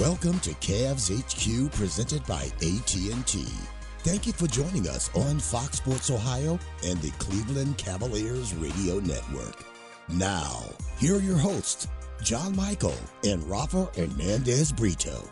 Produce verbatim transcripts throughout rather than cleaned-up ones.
Welcome to Cavs H Q presented by A T and T. Thank you for joining us on Fox Sports Ohio and the Cleveland Cavaliers Radio Network. Now, here are your hosts, John Michael and Rafa Hernandez Brito.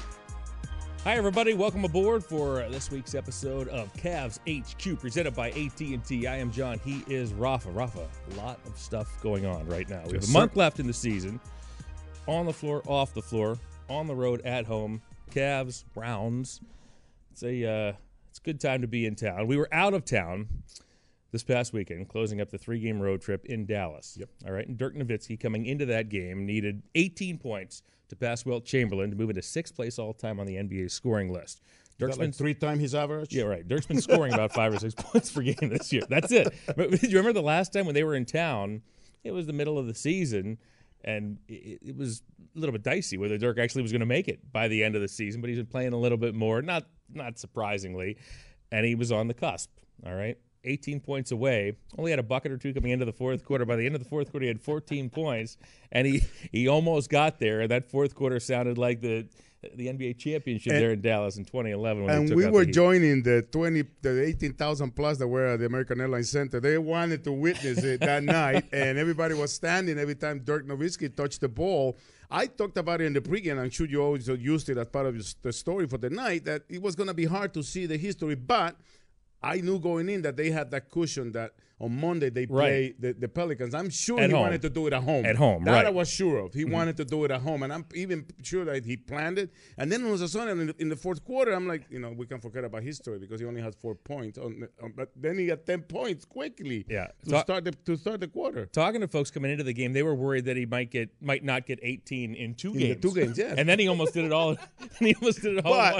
Hi, everybody. Welcome aboard for this week's episode of Cavs H Q presented by A T and T. I am John. He is Rafa. Rafa, a lot of stuff going on right now. We have a month left in the season. On the floor, off the floor, on the road, at home. Cavs, Browns. It's a uh, it's a good time to be in town. We were out of town this past weekend, closing up the three-game road trip in Dallas. Yep. All right, and Dirk Nowitzki coming into that game needed eighteen points to pass Wilt Chamberlain to move into sixth place all-time on the N B A scoring list. Dirk's been like three times his average? Yeah, right. Dirk's been scoring about five or six points per game this year. That's it. But did you remember the last time when they were in town, it was the middle of the season, and it, it was a little bit dicey whether Dirk actually was going to make it by the end of the season, but he's been playing a little bit more, not not surprisingly, and he was on the cusp, all right? eighteen points away, only had a bucket or two coming into the fourth quarter. By the end of the fourth quarter, he had fourteen points, and he, he almost got there. And that fourth quarter sounded like the the N B A championship and, there in Dallas in twenty eleven. When and they took we out were the joining the twenty, the eighteen thousand plus that were at the American Airlines Center. They wanted to witness it that night, and everybody was standing every time Dirk Nowitzki touched the ball. I talked about it in the pregame. I'm sure you always used it as part of the story for the night, that it was going to be hard to see the history, but I knew going in that they had that cushion that on Monday they play right. the, the Pelicans. I'm sure at he home. wanted to do it at home. At home, that right. I was sure of. He mm-hmm. wanted to do it at home, and I'm even sure that he planned it. And then all of a sudden, in the, in the fourth quarter, I'm like, you know, we can forget about history because he only has four points. On, on, but then he got ten points quickly. Yeah. To Talk, start the to start the quarter. Talking to folks coming into the game, they were worried that he might get might not get eighteen in two in games. The two games, yes. And then he almost did it all. and he almost did it all. But,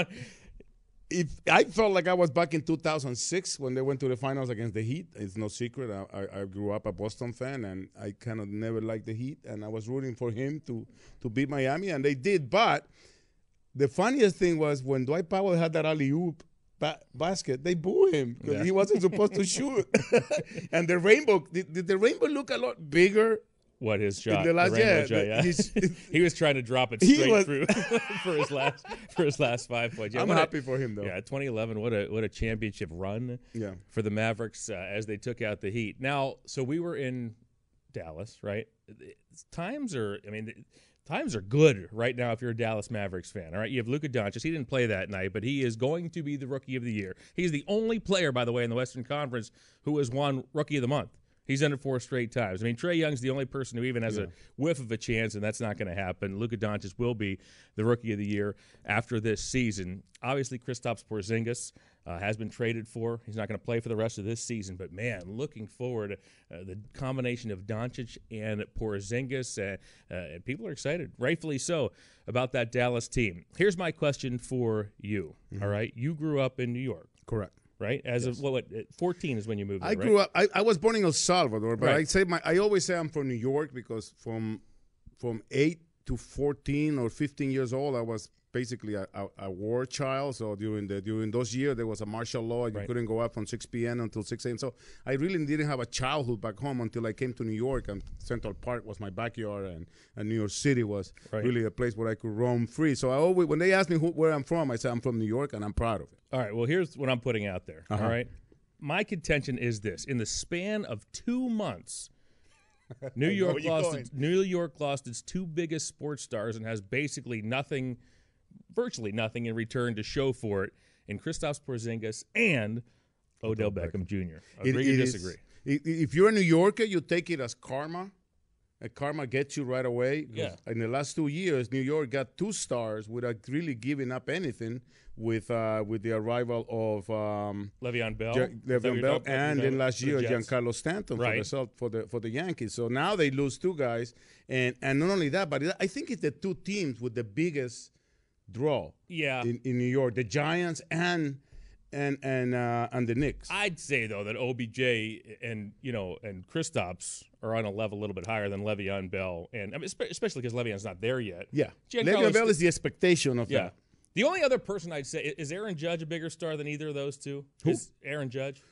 in one. If I felt like I was back in two thousand six when they went to the finals against the Heat. It's no secret. I, I, I grew up a Boston fan, and I kind of never liked the Heat, and I was rooting for him to to beat Miami, and they did. But the funniest thing was when Dwight Powell had that alley-oop ba- basket, they booed him because yeah. he wasn't supposed to shoot. And the rainbow, did, did the rainbow look a lot bigger? What his shot? The last, the yeah, shot, yeah. The, he was trying to drop it He straight was- through for his last for his last five points. Yeah, I'm what a- happy for him though. Yeah, twenty eleven. What a what a championship run. Yeah. For the Mavericks uh, as they took out the Heat. Now, so we were in Dallas, right? Times are, I mean, times are good right now if you're a Dallas Mavericks fan. All right, you have Luka Doncic. He didn't play that night, but he is going to be the Rookie of the Year. He's the only player, by the way, in the Western Conference who has won Rookie of the Month. He's done it four straight times. I mean, Trae Young's the only person who even has yeah. a whiff of a chance, and that's not going to happen. Luka Doncic will be the Rookie of the Year after this season. Obviously, Kristaps Porzingis uh, has been traded for. He's not going to play for the rest of this season, but, man, looking forward uh, the combination of Doncic and Porzingis, uh, uh, and people are excited, rightfully so, about that Dallas team. Here's my question for you, mm-hmm. all right? You grew up in New York. Correct. Right, as yes. of what, what? fourteen is when you moved. There, I grew right? up. I, I was born in El Salvador, but right. I say my. I always say I'm from New York because from from eight to fourteen or fifteen years old, I was basically a, a, a war child. So during the during those years, there was a martial law. You right. couldn't go out from six p.m. until six a.m. So I really didn't have a childhood back home until I came to New York, and Central Park was my backyard, and, and New York City was right. really a place where I could roam free. So I always, when they ask me who, where I'm from, I say I'm from New York, and I'm proud of it. All right. Well, here's what I'm putting out there. Uh-huh. All right. My contention is this: in the span of two months, New York lost its, New York lost its two biggest sports stars and has basically nothing, virtually nothing, in return to show for it in Kristaps Porzingis and Odell Beckham Junior Agree or disagree? Is, if you're a New Yorker, you take it as karma. And karma gets you right away. Yeah. In the last two years, New York got two stars without really giving up anything with uh, with the arrival of um, Le'Veon Bell, Je- Le'Veon Bell, and then last year the Giancarlo Stanton right. for the for the for the Yankees. So now they lose two guys, and and not only that, but I think it's the two teams with the biggest draw. Yeah. in, in New York, the Giants and. And and uh, and the Knicks. I'd say though that O B J and you know and Kristaps are on a level a little bit higher than Le'Veon Bell, and I mean, especially because Le'Veon's not there yet. Yeah, Giancarlo Le'Veon Bell is the expectation of yeah. that. The only other person I'd say is Aaron Judge a bigger star than either of those two. Who? Is Aaron Judge?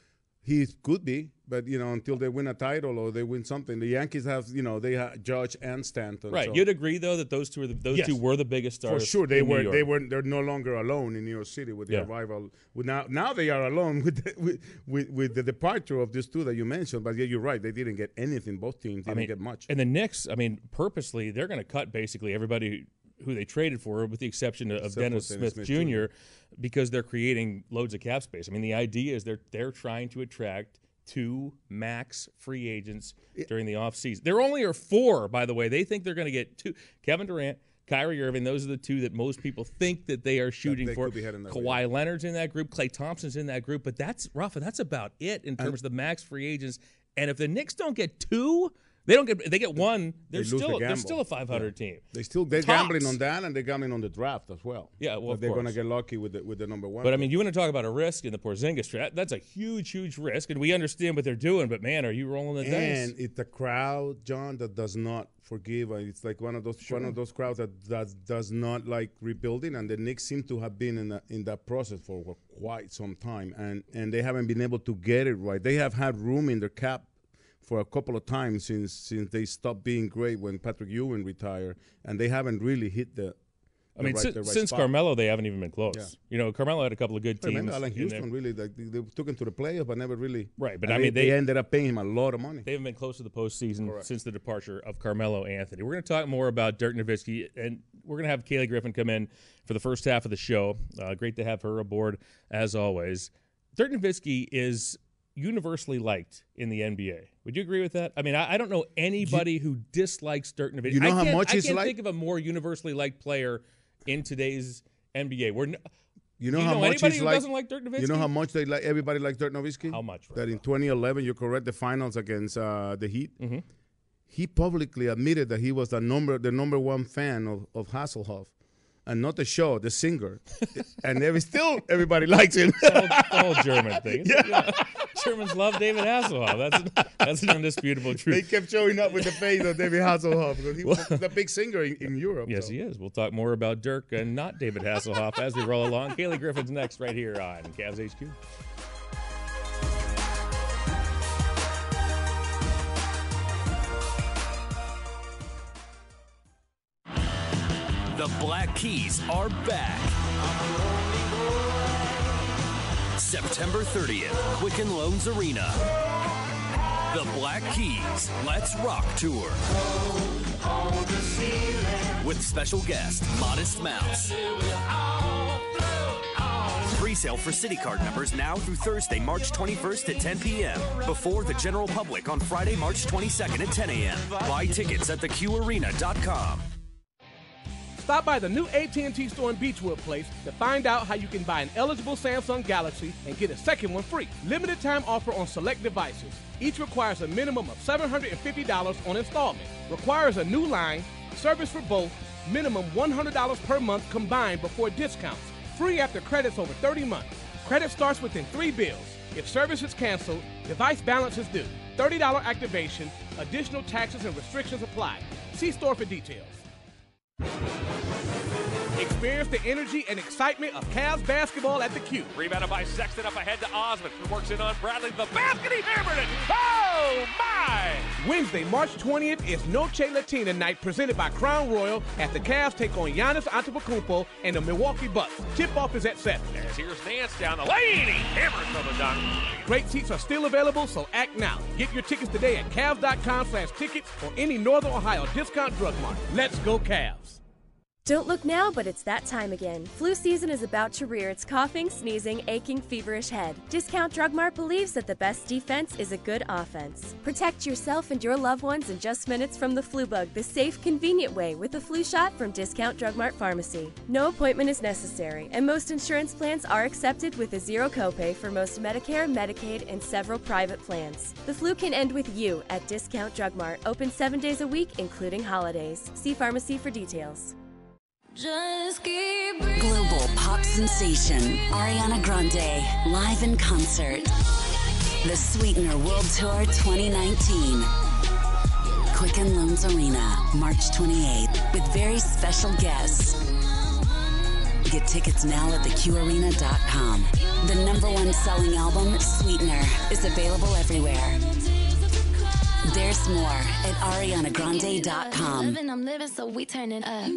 He could be, but you know, until they win a title or they win something, the Yankees have, you know, they have Judge and Stanton. Right. So. You'd agree though that those two are the, those Yes. two were the biggest stars. For sure, they in were. New York. They were. They're no longer alone in New York City with the Yeah. arrival. With now, now they are alone with the, with, with with the departure of these two that you mentioned. But yeah, you're right. They didn't get anything. Both teams didn't I mean, get much. And the Knicks, I mean, purposely, they're going to cut basically everybody who they traded for, with the exception of Except for Dennis Dennis Smith, Smith Junior, Junior because they're creating loads of cap space. I mean, the idea is they're they're trying to attract two max free agents during the offseason. There only are four, by the way. They think they're going to get two. Kevin Durant, Kyrie Irving, those are the two that most people think that they are shooting they for. could be heading that way. Kawhi Leonard's in that group. Klay Thompson's in that group. But that's, Rafa, that's about it in terms of the max free agents. And if the Knicks don't get two, they don't get. They get one. They're They lose still the they're gamble. still a five hundred team. They still they're Tops. gambling on that, and they're gambling on the draft as well. Yeah, well, That of they're going to course. get lucky with the with the number one. But I pick. mean, you want to talk about a risk in the Porzingis trade? That's a huge, huge risk, and we understand what they're doing. But man, are you rolling the dice? and it's a crowd, John, that does not forgive. And It's like one of those one of those crowds that does does not like rebuilding. And the Knicks seem to have been in that in that process for quite some time, and and they haven't been able to get it right. They have had room in their cap for a couple of times since since they stopped being great when Patrick Ewing retired, and they haven't really hit the. I the mean, right, since, the right since spot. Carmelo, they haven't even been close. Yeah. You know, Carmelo had a couple of good I teams. remember Allen in Houston there. really like they, they took him to the playoffs, but never really. Right, but and I mean, they, they- they ended up paying him a lot of money. They haven't been close to the postseason Correct. since the departure of Carmelo Anthony. We're going to talk more about Dirk Nowitzki, and we're going to have Kaylee Griffin come in for the first half of the show. Uh, great to have her aboard, as always. Dirk Nowitzki is universally liked in the N B A. Would you agree with that? I mean, I, I don't know anybody who dislikes Dirk Nowitzki. You know I how can't- much I he's can't liked? think of a more universally liked player in today's N B A. We're n- You know Do you how know much anybody he's who like, doesn't like Dirk Nowitzki? You know how much they like everybody likes Dirk Nowitzki? How much, That in Rafa? twenty eleven, you're correct, the finals against uh, the Heat. Mm-hmm. He publicly admitted that he was the number the number one fan of, of Hasselhoff, and not the show, the singer. And every, still everybody likes him. the, whole, the whole German thing. Yeah. Germans love David Hasselhoff. That's that's an undisputable They truth. kept showing up with the face of David Hasselhoff because he was the big singer in, in Europe. Yes, so. he is. We'll talk more about Dirk and not David Hasselhoff as we roll along. Kaylee Griffin's next right here on Cavs H Q. The Black Keys are back. September thirtieth, Quicken Loans Arena. The Black Keys Let's Rock Tour. With special guest, Modest Mouse. Pre-sale for City Card members now through Thursday, March twenty-first at ten p.m. Before the general public on Friday, March twenty-second at ten a.m. Buy tickets at the q arena dot com. Stop by the new A T and T store in Beechwood Place to find out how you can buy an eligible Samsung Galaxy and get a second one free. Limited time offer on select devices. Each requires a minimum of seven hundred fifty dollars on installment. Requires a new line, service for both, minimum one hundred dollars per month combined before discounts. Free after credits over thirty months. Credit starts within three bills. If service is canceled, device balance is due. thirty dollars activation, additional taxes and restrictions apply. See store for details. Experience the energy and excitement of Cavs basketball at the Q. Rebounded by Sexton up ahead to Osmond. Works in on Bradley. The basket, he hammered it. Oh, my! Wednesday, March twentieth is Noche Latina night presented by Crown Royal as the Cavs take on Giannis Antetokounmpo and the Milwaukee Bucks. Tip-off is at seven. As here's Nance down the lane. He hammers from the dunk. Great seats are still available, so act now. Get your tickets today at Cavs.com slash tickets or any Northern Ohio discount drug mart. Let's go Cavs. Don't look now, but it's that time again. Flu season is about to rear its coughing, sneezing, aching, feverish head. Discount Drug Mart believes that the best defense is a good offense. Protect yourself and your loved ones in just minutes from the flu bug the safe, convenient way with a flu shot from Discount Drug Mart Pharmacy. No appointment is necessary, and most insurance plans are accepted with a zero copay for most Medicare, Medicaid, and several private plans. The flu can end with you at Discount Drug Mart, open seven days a week, including holidays. See pharmacy for details. Just keep Global pop sensation Ariana Grande live in concert. The Sweetener World Tour twenty nineteen. Quicken Loans Arena, March twenty-eighth, with very special guests. Get tickets now at the q arena dot com. The number one selling album, Sweetener, is available everywhere. There's more at ariana grande dot com. I'm living, so we turn it up.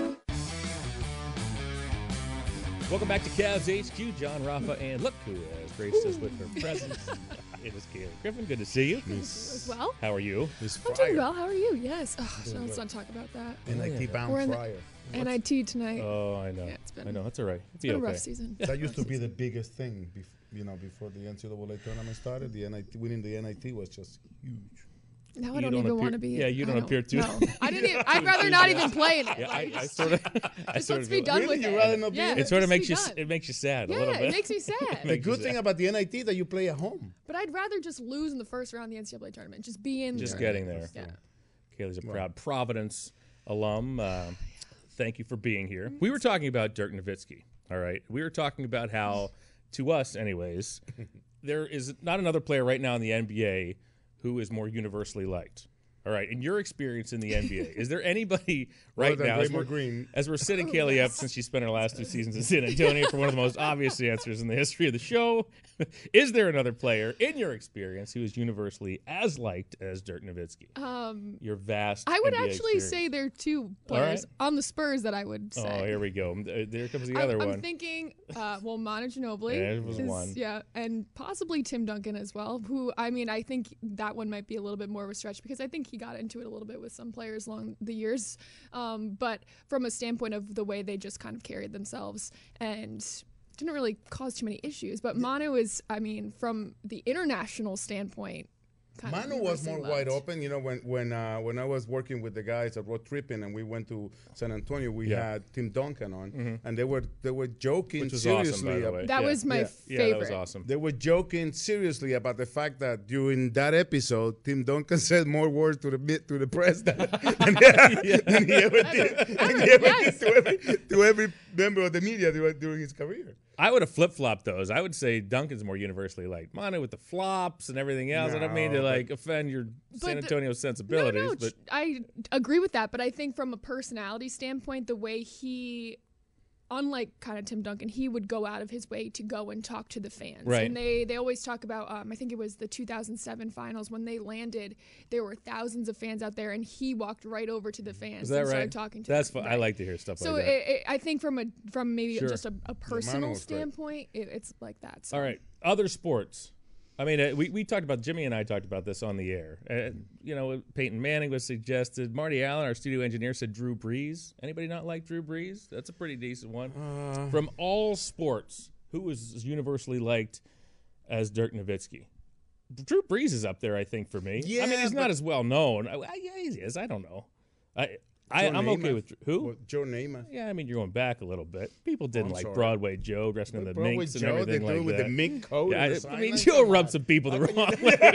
Welcome back to Cavs H Q. John Rafa, and look who has graced us with her presence. It is Kaylee Griffin. Good to see you. As well. How are you? I'm doing well. How are you? Yes. Oh, so let's not talk about that. N I T bound fryer. N I T tonight. Oh, I know. Yeah, it's been, I know. That's all right. It's been okay. a rough season. That used to be the biggest thing, bef- you know, before the N C double A tournament started. The N I T, winning the N I T was just huge. Now I You don't, don't even appear- want to be. yeah, you don't I appear to. No, I didn't. Even, I'd rather not even play in it. Yeah, like, I, I sort of. I just sort let's of be feel- done Really? with You'd it. rather not be yeah, in It sort of just makes be you. s- done. It makes you sad yeah, a little bit. it makes me sad. The Makes you good thing sad. about the N I T that you play at home. But I'd rather just lose in the first round of the N C double A tournament. Just be in. Just the getting tournament. there. Yeah. Kaylee's a proud Providence alum. Uh, thank you for being here. We were talking about Dirk Nowitzki. All right, we were talking about how, to us, anyways, there is not another player right now in the N B A who is more universally liked. All right, in your experience in the N B A, is there anybody right than now, as Draymond we're, Green. as we're sitting Kaylee up since she spent her last two seasons in San Antonio for one of the most obvious answers in the history of the show, is there another player in your experience who is universally as liked as Dirk Nowitzki? Um, Your vast I would N B A actually experience. say there are two All right. players on the Spurs that I would say. Oh, here we go. Uh, There comes the I'm, other I'm one. thinking, uh, well, Manu Ginobili. Yeah, it was is- one. Yeah, and possibly Tim Duncan as well. Who, I mean, I think that one might be a little bit more of a stretch because I think he got into it a little bit with some players along the years. Um, but from a standpoint of the way they just kind of carried themselves and didn't really cause too many issues. But Manu is, I mean, from the international standpoint, kind of Manu was more universally wide loved. open. You know, when when uh, when I was working with the guys at Road Tripping and we went to San Antonio, we Yeah. had Tim Duncan on, and they were they were joking Which was seriously. awesome, by the ab- way. That Yeah. was my Yeah. Yeah, favorite. that was awesome. They were joking seriously about the fact that during that episode, Tim Duncan said more words to the mi- to the press than, than, than he ever did, than he ever Yes. did to, every, to every member of the media during, during his career. I would have flip flopped those. I would say Duncan's more universally liked. Manu with the flops and everything else. I don't mean to No, like offend your San the- Antonio sensibilities, no, no, but I agree with that. But I think from a personality standpoint, the way he, unlike kind of Tim Duncan, he would go out of his way to go and talk to the fans. Right. And they, they always talk about, um, I think it was the two thousand seven finals when they landed, there were thousands of fans out there, and he walked right over to the fans is that and right? started talking to That's them. fun. I Right. like to hear stuff So like it, that. it, I think from a from maybe Sure. just a, a personal was great. standpoint, it, it's like that. So. All right, other sports. I mean, uh, we, we talked about, Jimmy and I talked about this on the air. Uh, you know, Peyton Manning was suggested. Marty Allen, our studio engineer, said Drew Brees. Anybody not like Drew Brees? That's a pretty decent one. Uh. From all sports, who was as universally liked as Dirk Nowitzki? Drew Brees is up there, I think, for me. I Yeah, mean, he's not but- as well known. I, I, yeah, he is. I don't know. I, I, Joe I'm okay Namath. with Drew- who? Well, Joe Namath. Yeah, I mean, you're going back a little bit. People didn't I'm like sorry. Broadway Joe dressing in the Broadway minks and Joe, everything they like do it with that. the mink coat. Yeah, and I, the I mean, sideline. Joe Come rubbed on. some people the wrong way.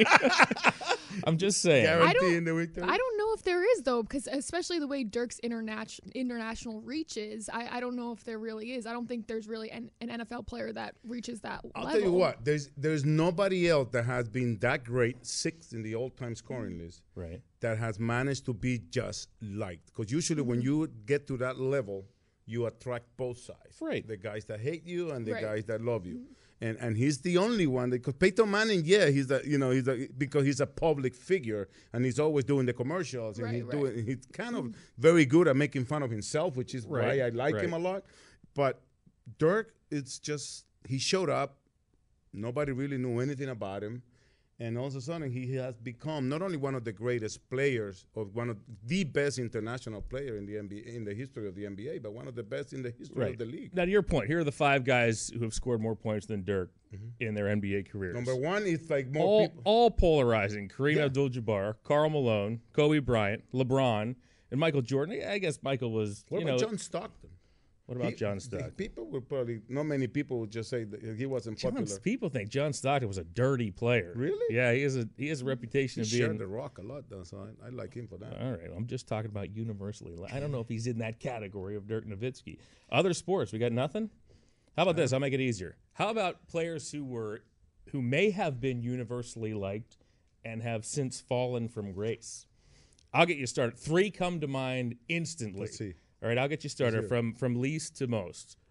I'm just saying. Guaranteeing the victory. I don't know if there is though, because especially the way Dirk's international international reach is, I, I don't know if there really is. I don't think there's really an, an N F L player that reaches that I'll level. tell you what. There's there's nobody else that has been that great, sixth in the all-time scoring list, Right. that has managed to be just liked. Because usually when you get to that level, you attract both sides. Right. The guys that hate you and the Right. guys that love you. And and he's the only one because Peyton Manning, yeah, he's the you know he's a, because he's a public figure and he's always doing the commercials and Right, he's right. doing he's kind of very good at making fun of himself, which is Right, why I like right. him a lot. But Dirk, it's just he showed up. Nobody really knew anything about him. And all of a sudden, he has become not only one of the greatest players, or one of the best international player in the N B A, in the history of the N B A, but one of the best in the history Right. of the league. Now, to your point, here are the five guys who have scored more points than Dirk in their N B A careers. Number one is like more all, people. all polarizing. Kareem Yeah. Abdul-Jabbar, Karl Malone, Kobe Bryant, LeBron, and Michael Jordan. Yeah, I guess Michael was, What you about know. John Stockton? What about He- John the Stockton? People would probably, not many people would just say that he wasn't John, popular. people think John Stockton was a dirty player. Really? Yeah, he has a he has a reputation He of being. shared the rock a lot, though, so I, I like him for that. All right, I'm just talking about universally. I don't know if he's in that category of Dirk Nowitzki. Other sports, we got nothing. How about this? I'll make it easier. How about players who were, who may have been universally liked, and have since fallen from grace? I'll get you started. Three come to mind instantly. Let's see. All right, I'll get you started hear it. from from least to most.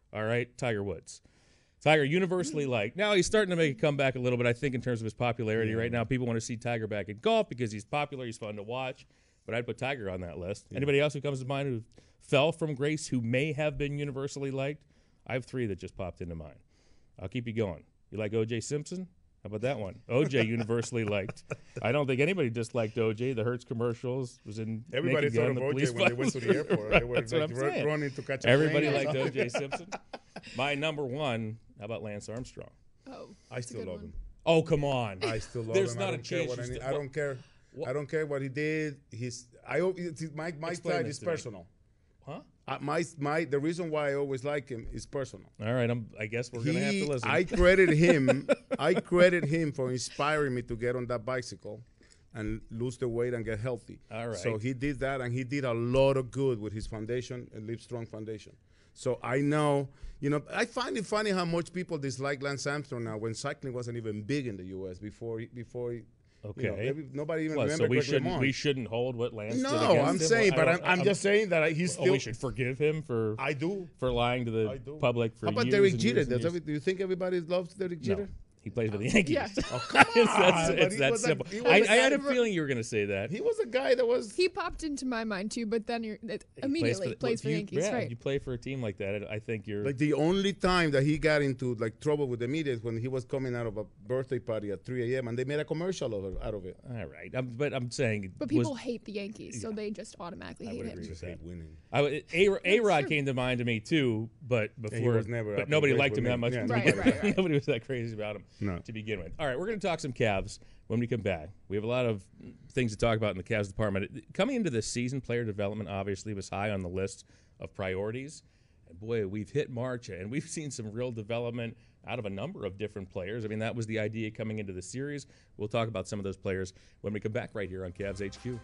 All right, Tiger Woods. Tiger, universally liked. Now he's starting to make a comeback a little bit, I think, in terms of his popularity yeah. right now. People want to see Tiger back in golf because he's popular, he's fun to watch. But I'd put Tiger on that list. Yeah. Anybody else who comes to mind who fell from grace who may have been universally liked? I have three that just popped into mind. I'll keep you going. You like O J Simpson? How about that one? O J universally liked. I don't think anybody disliked O J. The Hertz commercials was in. Everybody thought of O J when they went to the airport. Right, they were that's like what I'm run, saying. running to catch a Everybody plane. liked O J Simpson. My number one. How about Lance Armstrong? Oh, I still love him. Oh, come on. I still love There's him. not I a don't care chance what you I, need. still- I don't care. What? I don't care what he did. He's. I. It's, my my Explain side this is to me. personal. Huh? Uh, my my the reason why I always like him is personal. All right. I'm, I guess we're going to have to listen. I credit him. I credit him for inspiring me to get on that bicycle and lose the weight and get healthy. All right. So he did that, and he did a lot of good with his foundation, Live Strong Foundation. So I know, you know, I find it funny how much people dislike Lance Armstrong now when cycling wasn't even big in the U S before he, before he, Okay. you know, every, nobody even What, remember so we Greg shouldn't LeMond. we shouldn't hold what Lance did No, against I'm him? saying, I but don't- I'm, I'm just saying that he's Oh, still. we should forgive him for I do. for lying to the I do. public for How about years Derek and Jeter? years and Does years. every, do you think everybody loves Derek Jeter? No. He plays for the Yankees. Yeah. Oh, come it's that, on, but it's he that was a- simple. he I, was I a had a guy- feeling you were going to say that. He was a guy that was. He popped into my mind too, but then you're, it, He immediately the- plays for the you- Yankees, yeah, right? you play for a team like that. I think you're Like the only time that he got into like trouble with the media is when he was coming out of a birthday party at three a.m. and they made a commercial of it, out of it. all right. I'm, but I'm saying, But was- people hate the Yankees, so they just automatically I hate would him. agree with Just hate that. winning. I would- A- A-Rod came to mind to me too, but before, was never but up nobody to liked him with that me. much. Yeah, to Right, begin right, with. right. Nobody was that crazy about him No. to begin with. All right, we're going to talk some Cavs when we come back. We have a lot of things to talk about in the Cavs department. Coming into this season, player development obviously was high on the list of priorities. And boy, we've hit March, and we've seen some real development out of a number of different players. I mean, that was the idea coming into the series. We'll talk about some of those players when we come back right here on Cavs H Q.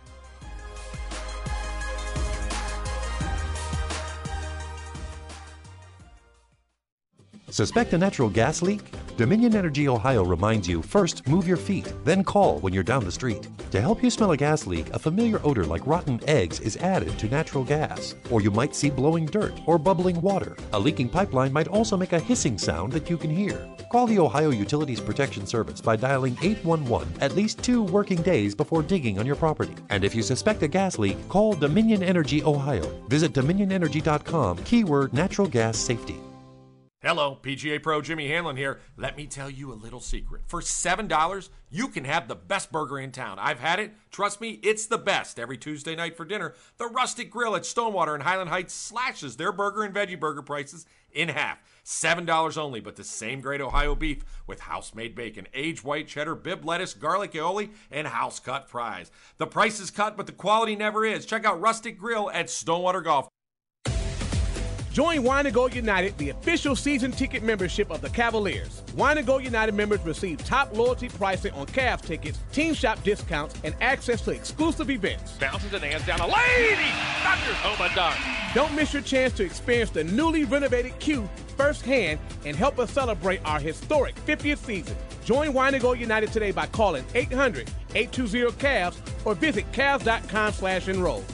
Suspect a natural gas leak? Dominion Energy Ohio reminds you, first move your feet, then call when you're down the street. To help you smell a gas leak, a familiar odor like rotten eggs is added to natural gas. Or you might see blowing dirt or bubbling water. A leaking pipeline might also make a hissing sound that you can hear. Call the Ohio Utilities Protection Service by dialing eight one one at least two working days before digging on your property. And if you suspect a gas leak, call Dominion Energy Ohio. Visit dominion energy dot com, keyword natural gas safety. Hello, P G A Pro Jimmy Hanlon here. Let me tell you a little secret. For seven dollars, you can have the best burger in town. I've had it. Trust me, it's the best. Every Tuesday night for dinner, the Rustic Grill at Stonewater in Highland Heights slashes their burger and veggie burger prices in half. seven dollars only, but the same great Ohio beef with house-made bacon, aged white cheddar, bib lettuce, garlic aioli, and house-cut fries. The price is cut, but the quality never is. Check out Rustic Grill at Stonewater Golf. Join Wine and Go United, the official season ticket membership of the Cavaliers. Wine and Go United members receive top loyalty pricing on Cavs tickets, team shop discounts, and access to exclusive events. Bounces and hands down a lady. Thunders home a dunk. Don't miss your chance to experience the newly renovated Q firsthand and help us celebrate our historic fiftieth season. Join Wine and Go United today by calling eight hundred, eight two zero, C A V S or visit Cavs dot com slash enroll.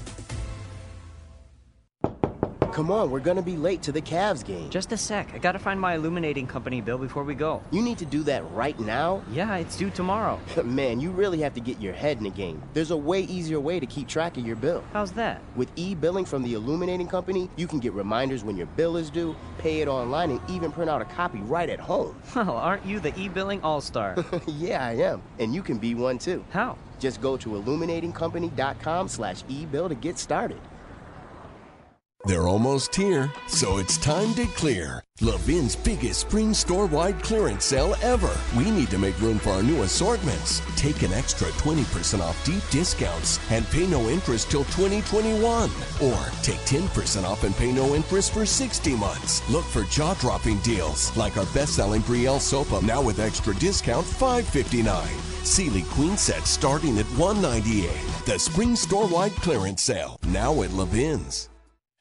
Come on, we're gonna be late to the Cavs game. Just a sec. I gotta find my illuminating company bill before we go. You need to do that right now? Yeah, it's due tomorrow. Man, you really have to get your head in the game. There's a way easier way to keep track of your bill. How's that? With e-billing from the illuminating company, you can get reminders when your bill is due, pay it online, and even print out a copy right at home. Well, aren't you the e-billing all-star? Yeah, I am. And you can be one too. How? Just go to illuminating company dot com slash e-bill to get started. They're almost here, so it's time to clear. Levin's biggest spring store-wide clearance sale ever. We need to make room for our new assortments. Take an extra twenty percent off deep discounts and pay no interest till twenty twenty-one. Or take ten percent off and pay no interest for sixty months. Look for jaw-dropping deals like our best-selling Brielle Sopa now with extra discount five fifty-nine. Sealy Queen Set starting at one ninety-eight. The spring store-wide clearance sale now at Levin's.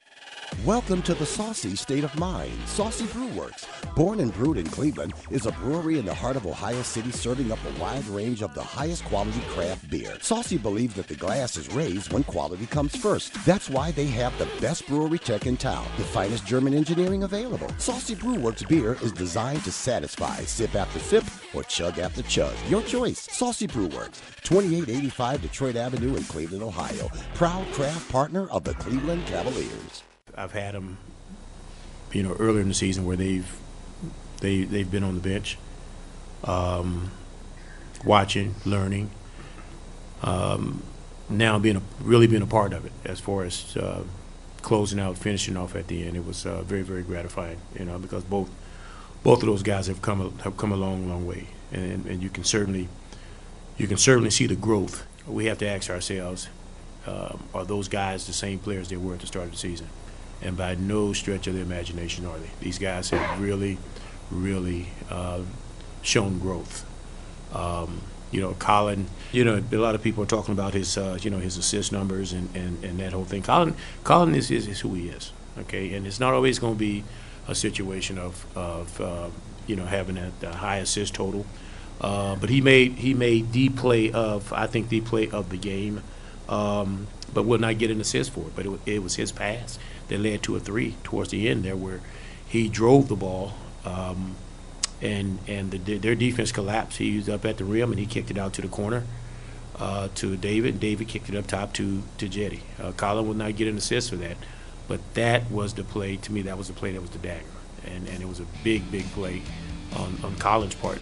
Welcome to the saucy state of mind. Saucy Brew Works, born and brewed in Cleveland, is a brewery in the heart of Ohio City serving up a wide range of the highest quality craft beer. Saucy believes that the glass is raised when quality comes first. That's why they have the best brewery tech in town, the finest German engineering available. Saucy Brew Works beer is designed to satisfy, sip after sip, or chug after chug. Your choice. Saucy Brew Works, twenty-eight eighty-five Detroit Avenue in Cleveland, Ohio. Proud craft partner of the Cleveland Cavaliers. I've had them, you know, earlier in the season where they've they they've been on the bench, um, watching, learning. Um, now being a, really being a part of it as far as uh, closing out, finishing off at the end, it was uh, very very gratifying. You know, because both both of those guys have come a, have come a long long way, and and you can certainly you can certainly see the growth. We have to ask ourselves, uh, are those guys the same players they were at the start of the season? And by no stretch of the imagination are they. These guys have really, really uh, shown growth. Um, you know, Colin, you know, a lot of people are talking about his, uh, you know, his assist numbers and, and, and that whole thing. Colin, Colin is, is, is who he is, okay? And it's not always going to be a situation of, of uh, you know, having a, a high assist total. Uh, but he made, he made the play of, I think, the play of the game, um, but will not get an assist for it. But it, it was his pass that led to a three towards the end there where he drove the ball, um, and and the, their defense collapsed. He was up at the rim, and he kicked it out to the corner uh, to David. David kicked it up top to, to Jetty. Uh, Colin would not get an assist for that, but that was the play. To me, that was the play that was the dagger, and, and it was a big, big play on, on Colin's part.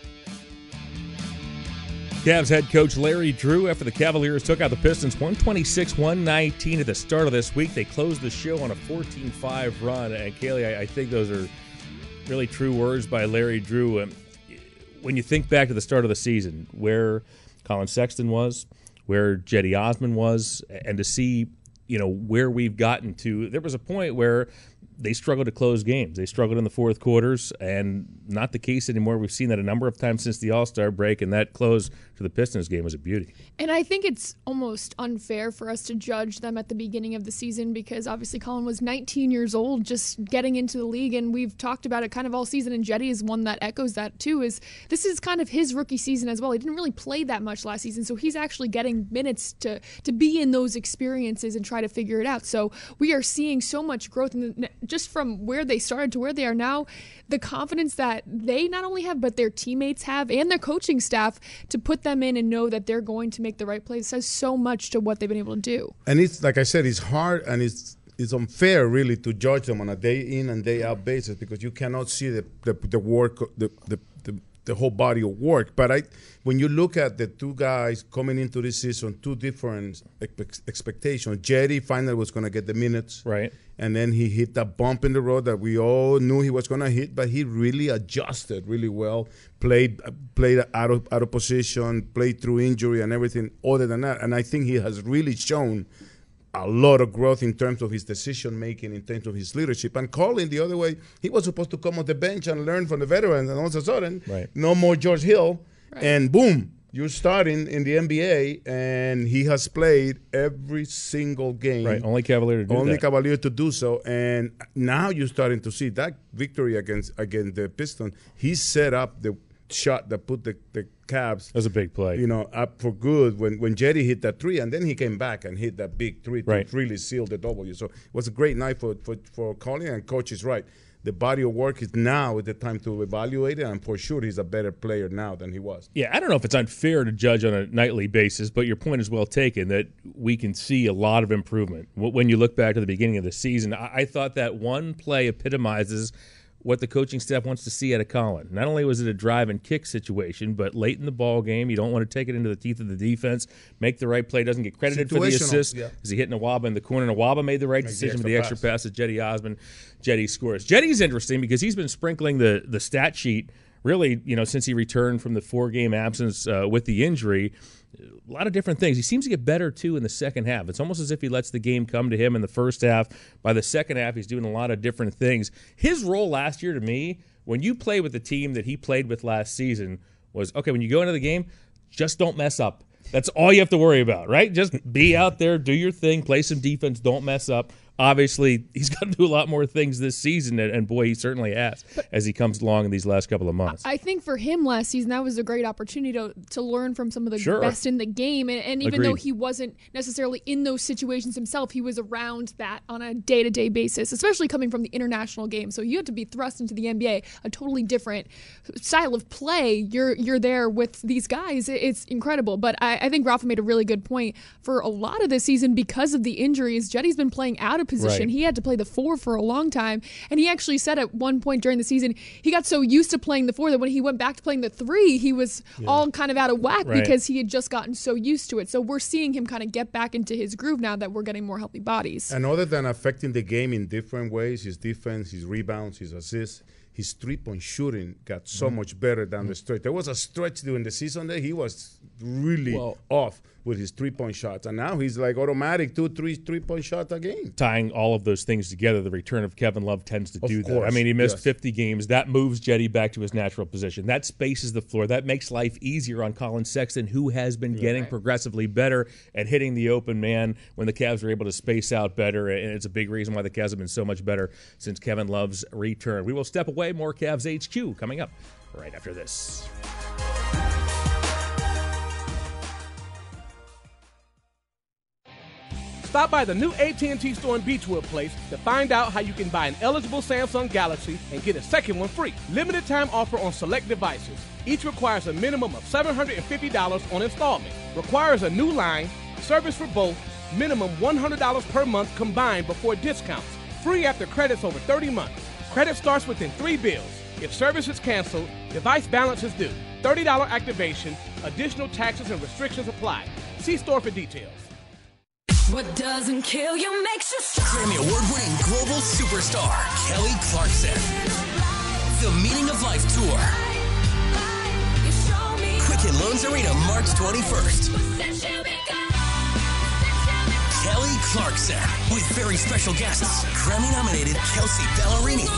Cavs head coach Larry Drew, after the Cavaliers took out the Pistons one twenty-six one nineteen at the start of this week, they closed the show on a fourteen five run. And Kaylee, I, I think those are really true words by Larry Drew. Um, when you think back to the start of the season, where Colin Sexton was, where Cedi Osman was, and to see, you know, where we've gotten to, there was a point where they struggled to close games. They struggled in the fourth quarters, and not the case anymore. We've seen that a number of times since the All-Star break, and that close to the Pistons game was a beauty. And I think it's almost unfair for us to judge them at the beginning of the season because obviously Colin was nineteen years old just getting into the league, and we've talked about it kind of all season, and Cedi is one that echoes that too, is this is kind of his rookie season as well. He didn't really play that much last season, so he's actually getting minutes to, to be in those experiences and try to figure it out. So we are seeing so much growth in the, just from where they started to where they are now, the confidence that they not only have, but their teammates have and their coaching staff to put them in and know that they're going to make the right plays says so much to what they've been able to do. And it's, like I said, it's hard and it's it's unfair really to judge them on a day in and day out basis because you cannot see the the, the work, the, the the the whole body of work. But I, when you look at the two guys coming into this season, two different ex- expectations. Cedi finally was going to get the minutes. Right. And then he hit that bump in the road that we all knew he was going to hit, but he really adjusted really well, played played out of out of position, played through injury and everything other than that. And I think he has really shown a lot of growth in terms of his decision-making, in terms of his leadership. And Colin, the other way, he was supposed to come on the bench and learn from the veterans, and all of a sudden, right. no more George Hill, right. and boom, you're starting in the N B A, and he has played every single game. Right, only Cavalier to do only that. Cavalier to do so, and now you're starting to see that victory against against the Pistons. He set up the shot that put the, the Cavs. That was a big play. You know, up for good when, when Cedi hit that three, and then he came back and hit that big three to right. really seal the W. So it was a great night for, for, for Colin, and Coach is right. The body of work is now the time to evaluate it, and for sure he's a better player now than he was. Yeah, I don't know if it's unfair to judge on a nightly basis, but your point is well taken that we can see a lot of improvement. When you look back to the beginning of the season, I thought that one play epitomizes what the coaching staff wants to see out of Colin. Not only was it a drive and kick situation, but late in the ball game, you don't want to take it into the teeth of the defense, make the right play, doesn't get credited for the assist. Yeah. As he hit Nwaba in the corner. Nwaba made the right make decision with the extra pass to Cedi Osman. Cedi scores. Cedi's interesting because he's been sprinkling the, the stat sheet really, you know, since he returned from the four-game absence uh, with the injury. A lot of different things. He seems to get better, too, in the second half. It's almost as if he lets the game come to him in the first half. By the second half, he's doing a lot of different things. His role last year, to me, when you play with the team that he played with last season, was, okay, when you go into the game, just don't mess up. That's all you have to worry about, right? Just be out there, do your thing, play some defense, don't mess up. obviously he's got to do a lot more things this season, and, and boy, he certainly has as he comes along in these last couple of months. I think for him last season, that was a great opportunity to to learn from some of the Sure. best in the game. And, and even Agreed. though he wasn't necessarily in those situations himself, he was around that on a day-to-day basis, especially coming from the international game. So you have to be thrust into the N B A, a totally different style of play. You're you're there with these guys. It's incredible. But I, I think Rafa made a really good point. For a lot of this season, because of the injuries, Jetty's been playing out of position. Right. He had to play the four for a long time. And he actually said at one point during the season, he got so used to playing the four that when he went back to playing the three, he was Yeah. all kind of out of whack Right. because he had just gotten so used to it. So we're seeing him kind of get back into his groove now that we're getting more healthy bodies. And other than affecting the game in different ways, his defense, his rebounds, his assists, his three-point shooting got so Mhm. much better down the stretch. There was a stretch during the season that he was really Well- off with his three-point shots. And now he's like automatic two, three, three-point shots a game. Tying all of those things together, the return of Kevin Love tends to Of do that. I course, mean, he missed yes. fifty games. That moves Jetty back to his natural position. That spaces the floor. That makes life easier on Colin Sexton, who has been getting progressively better at hitting the open man when the Cavs are able to space out better. And it's a big reason why the Cavs have been so much better since Kevin Love's return. We will step away. More Cavs H Q coming up right after this. Stop by the new A T and T store in Beechwood Place to find out how you can buy an eligible Samsung Galaxy and get a second one free. Limited time offer on select devices. Each requires a minimum of seven hundred fifty dollars on installment. Requires a new line, service for both, minimum one hundred dollars per month combined before discounts. Free after credits over thirty months. Credit starts within three bills. If service is canceled, device balance is due. thirty dollars activation, additional taxes and restrictions apply. See store for details. What doesn't kill you makes you strong. Grammy Award-winning global superstar Kelly Clarkson. The Meaning of Life Tour. Quicken Loans Arena, March twenty-first. Kelly Clarkson with very special guests, Grammy-nominated Kelsey Ballerini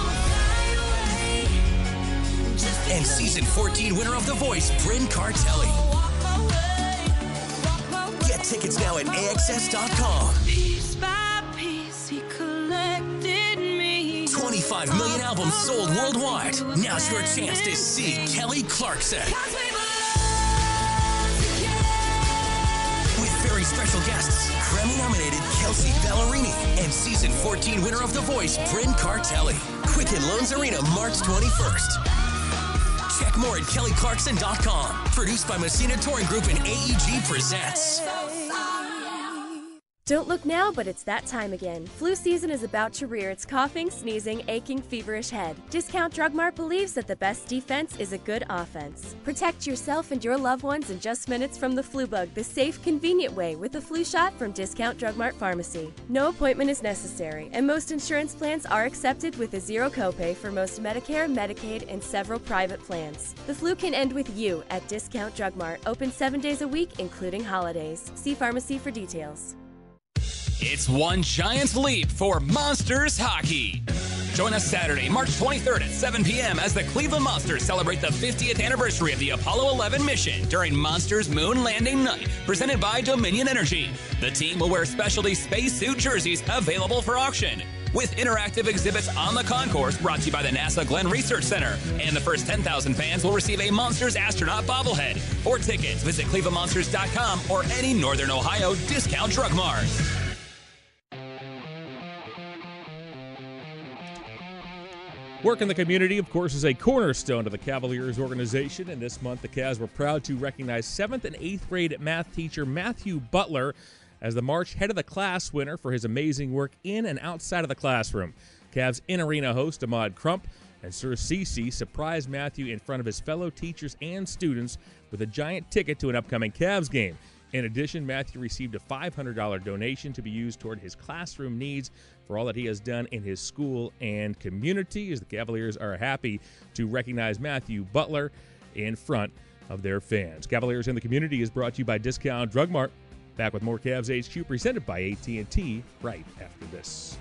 and season fourteen winner of The Voice, Bryn Cartelli. Get tickets now at A X S dot com. Piece by piece, he collected me. twenty-five million albums sold worldwide. Now's your chance to see Kelly Clarkson. With very special guests, Grammy-nominated Kelsey Ballerini and season fourteen winner of The Voice, Bryn Cartelli. Quicken Loans Arena, March twenty-first. Check more at Kelly Clarkson dot com. Produced by Messina Touring Group and A E G presents. Don't look now, but it's that time again. Flu season is about to rear its coughing, sneezing, aching, feverish head. Discount Drug Mart believes that the best defense is a good offense. Protect yourself and your loved ones in just minutes from the flu bug the safe, convenient way with a flu shot from Discount Drug Mart Pharmacy. No appointment is necessary, and most insurance plans are accepted with a zero copay for most Medicare, Medicaid, and several private plans. The flu can end with you at Discount Drug Mart, open seven days a week, including holidays. See pharmacy for details. It's one giant leap for Monsters Hockey. Join us Saturday, March twenty-third at seven p.m. as the Cleveland Monsters celebrate the fiftieth anniversary of the Apollo eleven mission during Monsters Moon Landing Night, presented by Dominion Energy. The team will wear specialty spacesuit jerseys available for auction, with interactive exhibits on the concourse brought to you by the NASA Glenn Research Center. And the first ten thousand fans will receive a Monsters astronaut bobblehead. For tickets, visit cleveland monsters dot com or any Northern Ohio Discount Drug Mart. Work in the community, of course, is a cornerstone of the Cavaliers organization, and this month the Cavs were proud to recognize seventh and eighth grade math teacher Matthew Butler as the March Head of the Class winner for his amazing work in and outside of the classroom. Cavs in-arena host Ahmad Crump and Sir Cece surprised Matthew in front of his fellow teachers and students with a giant ticket to an upcoming Cavs game. In addition, Matthew received a five hundred dollars donation to be used toward his classroom needs for all that he has done in his school and community, as the Cavaliers are happy to recognize Matthew Butler in front of their fans. Cavaliers in the Community is brought to you by Discount Drug Mart. Back with more Cavs H Q presented by A T and T right after this.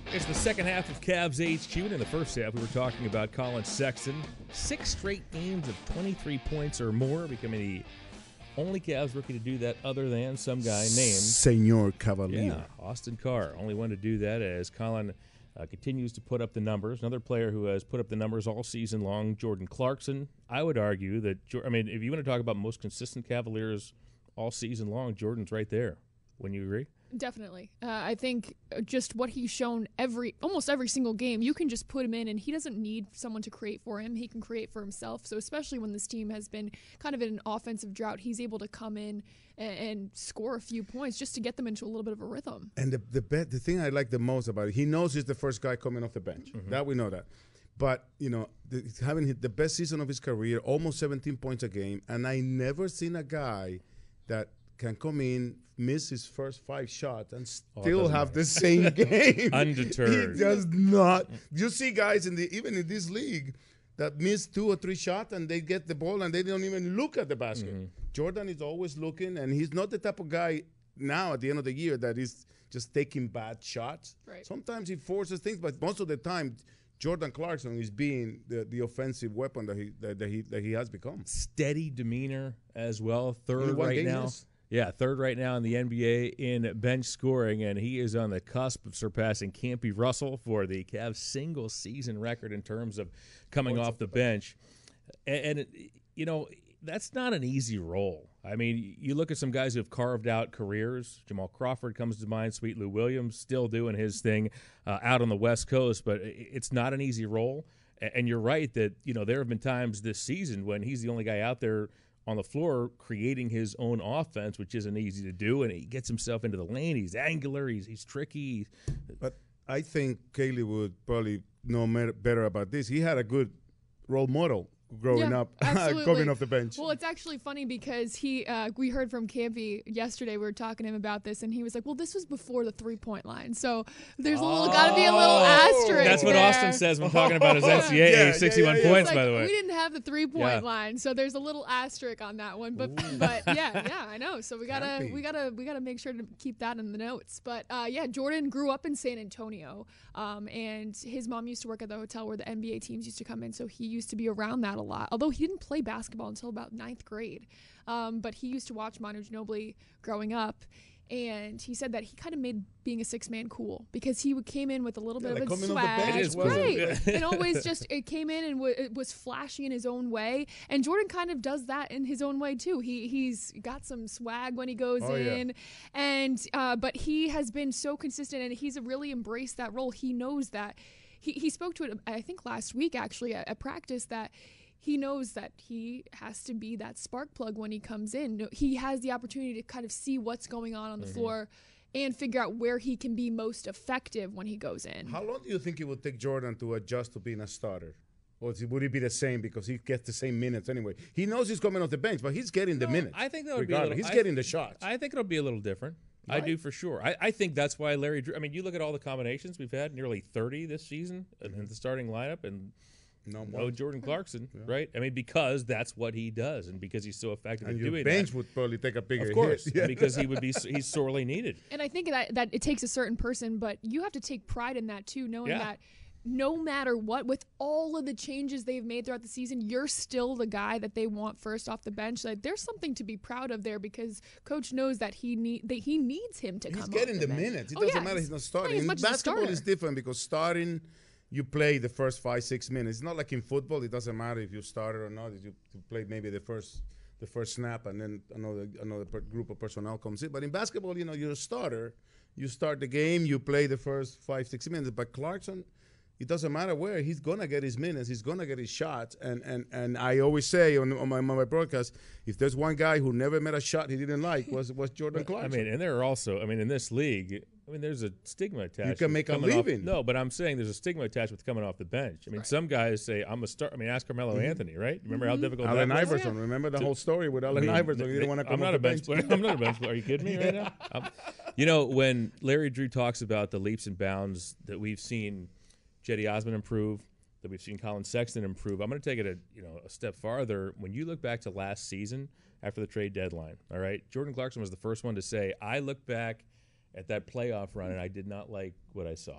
It's the second half of Cavs H Q, and in the first half, we were talking about Colin Sexton. Six straight games of twenty-three points or more, becoming the only Cavs rookie to do that other than some guy named Senor Cavalier. Yeah, Austin Carr. Only one to do that as Colin uh, continues to put up the numbers. Another player who has put up the numbers all season long, Jordan Clarkson. I would argue that, I mean, if you want to talk about most consistent Cavaliers all season long, Jordan's right there. Wouldn't you agree? Definitely. Uh, I think just what he's shown every, almost every single game, you can just put him in and he doesn't need someone to create for him. He can create for himself. So especially when this team has been kind of in an offensive drought, he's able to come in and, and score a few points just to get them into a little bit of a rhythm. And the the, be- the thing I like the most about it, he knows he's the first guy coming off the bench. Mm-hmm. That we know that. But, you know, the, having hit the best season of his career, almost seventeen points a game, and I never seen a guy that can come in, miss his first five shots, and still oh, have matter. the same game. Undeterred. He does not. You see guys in the even in this league that miss two or three shots and they get the ball and they don't even look at the basket. Mm-hmm. Jordan is always looking, and he's not the type of guy now at the end of the year that is just taking bad shots. Right. Sometimes he forces things, but most of the time, Jordan Clarkson is being the, the offensive weapon that he that, that he that he has become. Steady demeanor as well. Third right now. Is? Yeah, third right now in the N B A in bench scoring, and he is on the cusp of surpassing Campy Russell for the Cavs single-season record in terms of coming What's off the bench. And, and, you know, that's not an easy role. I mean, you look at some guys who have carved out careers. Jamal Crawford comes to mind, Sweet Lou Williams still doing his thing uh, out on the West Coast, but it's not an easy role. And you're right that, you know, there have been times this season when he's the only guy out there on the floor creating his own offense, which isn't easy to do, and he gets himself into the lane. He's angular. He's he's tricky. But I think Kaylee would probably know better about this. He had a good role model growing yeah, up, coming off the bench. Well, it's actually funny because he, uh, we heard from Campy yesterday. We were talking to him about this, and he was like, "Well, this was before the three-point line, so there's a little, oh, got to be a little asterisk." That's what there. Austin says when talking about his N C A A yeah, sixty-one yeah, yeah, yeah. points. Like, by the way, we didn't have the three-point yeah. line, so there's a little asterisk on that one. But, Ooh. but yeah, yeah, I know. So we gotta, Campy. we gotta, we gotta make sure to keep that in the notes. But uh, yeah, Jordan grew up in San Antonio, um, and his mom used to work at the hotel where the N B A teams used to come in, so he used to be around that a lot. Although he didn't play basketball until about ninth grade. Um, but he used to watch Manu Ginobili growing up. And he said that he kind of made being a six-man cool because he came in with a little yeah, bit like of a swag. It is cool. Right. And always just it came in and w- it was flashy in his own way. And Jordan kind of does that in his own way, too. He He's got some swag when he goes oh, in. Yeah. and uh, But he has been so consistent, and he's really embraced that role. He knows that. He, he spoke to it, I think, last week, actually, at, at practice, that he knows that he has to be that spark plug when he comes in. He has the opportunity to kind of see what's going on on the mm-hmm. floor and figure out where he can be most effective when he goes in. How long do you think it would take Jordan to adjust to being a starter? Or would it be the same because he gets the same minutes anyway? He knows he's coming off the bench, but he's getting the no, minutes. I think that would regardless. be a little, He's I, getting the shots. I think it'll be a little different. Right? I do for sure. I, I think that's why Larry Drew. I mean, you look at all the combinations we've had, nearly thirty this season mm-hmm. in the starting lineup, and no, no Jordan Clarkson, yeah. right? I mean, because that's what he does, and because he's so effective and at your doing bench that. would probably take a bigger of course, hit. Yeah. because he would be he's sorely needed. And I think that that it takes a certain person, but you have to take pride in that too, knowing yeah. that no matter what, with all of the changes they've made throughout the season, you're still the guy that they want first off the bench. Like, there's something to be proud of there because Coach knows that he need that he needs him to he's come. He's getting off the, the minutes. It oh, doesn't yeah. matter. He's not starting. As In much basketball as is different because starting, you play the first five, six minutes. It's not like in football. It doesn't matter if you started or not. You play maybe the first the first snap and then another another per group of personnel comes in. But in basketball, you know, you're a starter. You start the game. You play the first five, six minutes. But Clarkson, it doesn't matter where. He's going to get his minutes. He's going to get his shots. And and and I always say on, on, my, on my broadcast, if there's one guy who never met a shot he didn't like, was was Jordan Clarkson. I mean, and there are also, I mean, in this league, I mean, there's a stigma attached. You can make a living. Off, no, but I'm saying there's a stigma attached with coming off the bench. I mean, right. some guys say, I'm a star. I mean, ask Carmelo mm-hmm. Anthony, right? Remember mm-hmm. how difficult Allen that was? Iverson. Yeah. Remember the to, whole story with Allen I mean, Iverson. He didn't want to come I'm not off a the bench player. I'm not a bench player. Are you kidding me right now? I'm, you know, when Larry Drew talks about the leaps and bounds that we've seen Cedi Osman improve, that we've seen Colin Sexton improve, I'm going to take it a you know a step farther. When you look back to last season after the trade deadline, all right, Jordan Clarkson was the first one to say, I look back at that playoff run and I did not like what I saw.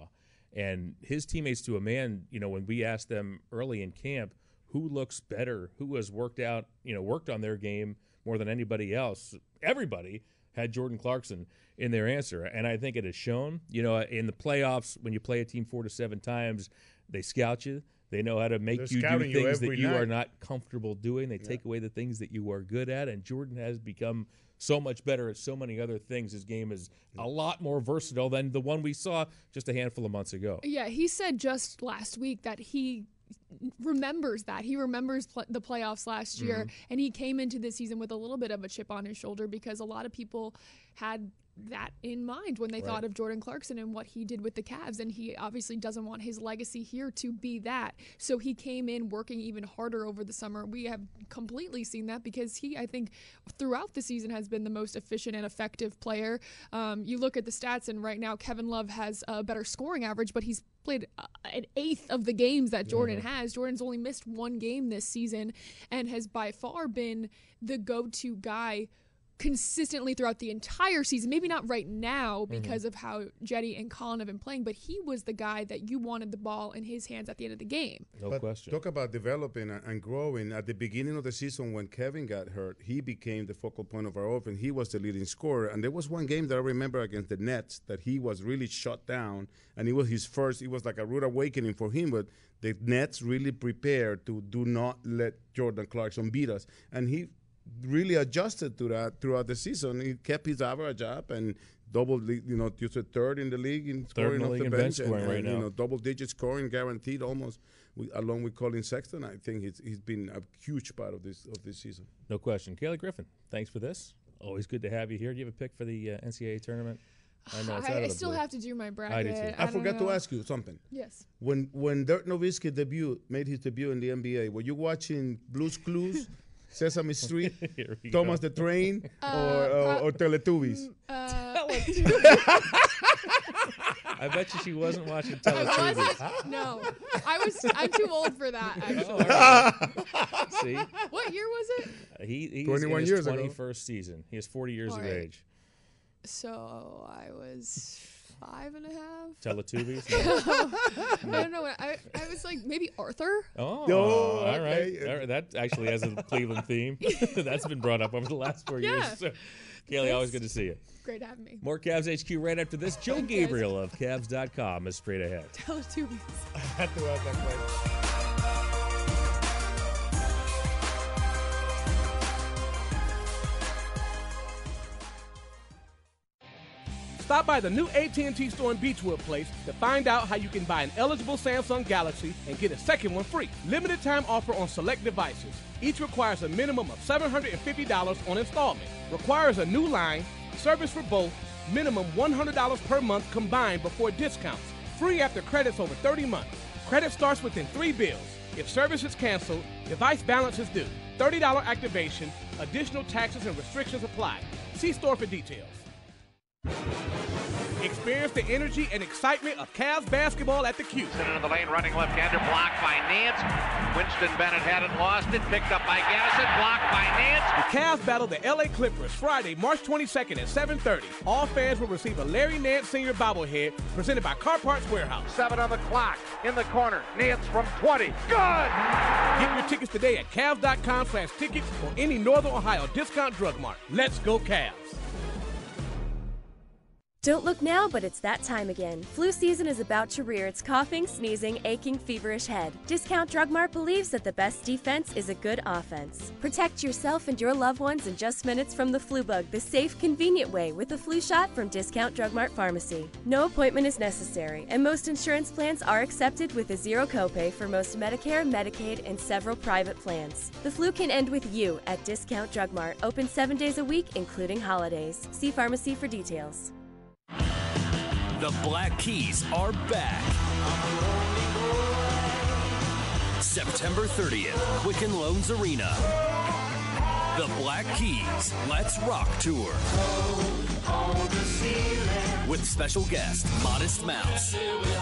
And his teammates to a man, you know, when we asked them early in camp who looks better, who has worked out, you know, worked on their game more than anybody else, everybody had Jordan Clarkson in their answer. And I think it has shown, you know, in the playoffs, when you play a team four to seven times, they scout you. They know how to make They're you do scouting you things that every you night. are not comfortable doing. They take away the things that you are good at. And Jordan has become so much better at so many other things. His game is a lot more versatile than the one we saw just a handful of months ago. Yeah, he said just last week that he remembers that. He remembers pl- the playoffs last year, Mm-hmm. and he came into this season with a little bit of a chip on his shoulder because a lot of people had that in mind when they Right. thought of Jordan Clarkson and what he did with the Cavs, and he obviously doesn't want his legacy here to be that. So he came in working even harder over the summer. We have completely seen that because he, I think, throughout the season has been the most efficient and effective player. Um, you look at the stats, and right now Kevin Love has a better scoring average, but he's played uh, an eighth of the games that Jordan Mm-hmm. has. Jordan's only missed one game this season and has by far been the go-to guy consistently throughout the entire season. Maybe not right now because mm-hmm. of how Jetty and Colin have been playing, but he was the guy that you wanted the ball in his hands at the end of the game. No but question. Talk about developing and growing. At the beginning of the season when Kevin got hurt, he became the focal point of our offense. He was the leading scorer. And there was one game that I remember against the Nets that he was really shut down. And it was his first, it was like a rude awakening for him. But the Nets really prepared to do not let Jordan Clarkson beat us. And he really adjusted to that throughout the season. He kept his average up and double, you know, you said third in the league in Third scoring in the off league the in bench, bench and, scoring right and, now. you know, double digit scoring guaranteed almost, we, along with Colin Sexton. I think he's he's been a huge part of this of this season. No question. Kaylee Griffin, thanks for this. Always good to have you here. Do you have a pick for the uh, N C double A tournament? I know it's I, out of I the still blue. have to do my bracket. I do too. I, I forgot know. to ask you something. Yes. When when Dirk Nowitzki debut made his debut in the N B A, were you watching Blue's Clues? Sesame Street, Thomas go. the Train, Uh, or, or, or Teletubbies? Uh, I bet you she wasn't watching I Teletubbies. wasn't? No. I was, I'm too old for that, actually. Oh, all right. See? What year was it? Uh, he, he's twenty-one in his years ago. twenty-first season. He has forty years All of right. age. So I was five and a half. Teletubbies? I don't know. I, I was like maybe Arthur. Oh, No, all right. okay. All right. That actually has a Cleveland theme. That's been brought up over the last four Yeah. years. So, Kaylee, always good to see you. Great having me. More Cavs H Q right after this. Joe Thanks, guys. Gabriel of Cavs dot com is straight ahead. Teletubbies. I had to add that question. Stop by the new A T and T store in Beechwood Place to find out how you can buy an eligible Samsung Galaxy and get a second one free. Limited time offer on select devices. Each requires a minimum of seven hundred fifty dollars on installment. Requires a new line, service for both, minimum one hundred dollars per month combined before discounts. Free after credits over thirty months. Credit starts within three bills. If service is canceled, device balance is due. thirty dollars activation, additional taxes and restrictions apply. See store for details. Experience the energy and excitement of Cavs basketball at the Q. Into the lane, running left-hander, blocked by Nance. Winston Bennett had it, lost it, picked up by Gaddison, blocked by Nance. The Cavs battle the L A Clippers Friday, March twenty-second at seven thirty. All fans will receive a Larry Nance Senior bobblehead presented by Car Parts Warehouse. Seven on the clock, in the corner, Nance from twenty, good! Get your tickets today at Cavs dot com slash tickets or any Northern Ohio discount drug mart. Let's go Cavs! Don't look now, but it's that time again. Flu season is about to rear its coughing, sneezing, aching, feverish head. Discount Drug Mart believes that the best defense is a good offense. Protect yourself and your loved ones in just minutes from the flu bug, the safe, convenient way with a flu shot from Discount Drug Mart Pharmacy. No appointment is necessary, and most insurance plans are accepted with a zero copay for most Medicare, Medicaid, and several private plans. The flu can end with you at Discount Drug Mart, open seven days a week, including holidays. See pharmacy for details. The Black Keys are back. September thirtieth, Quicken Loans Arena. The Black Keys Let's Rock Tour. With special guest, Modest Mouse.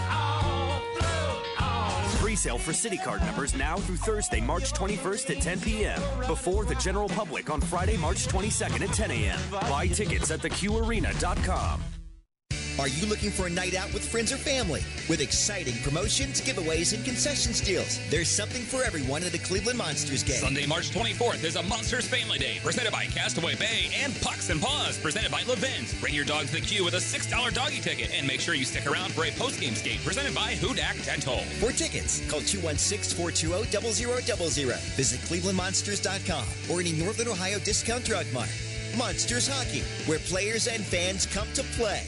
Pre-sale for City Card members now through Thursday, March twenty-first at ten p.m. Before the general public on Friday, March twenty-second at ten a.m. Buy tickets at the Q arena dot com. Are you looking for a night out with friends or family? With exciting promotions, giveaways, and concessions deals, there's something for everyone at a Cleveland Monsters game. Sunday, March twenty-fourth is a Monsters Family Day presented by Castaway Bay and Pucks and Paws presented by Levin's. Bring your dog to the queue with a six dollar doggy ticket and make sure you stick around for a post-game skate presented by Hudak Dental. For tickets, call two one six, four two zero, zero zero zero zero. Visit cleveland monsters dot com or any Northern Ohio discount drug mart. Monsters Hockey, where players and fans come to play.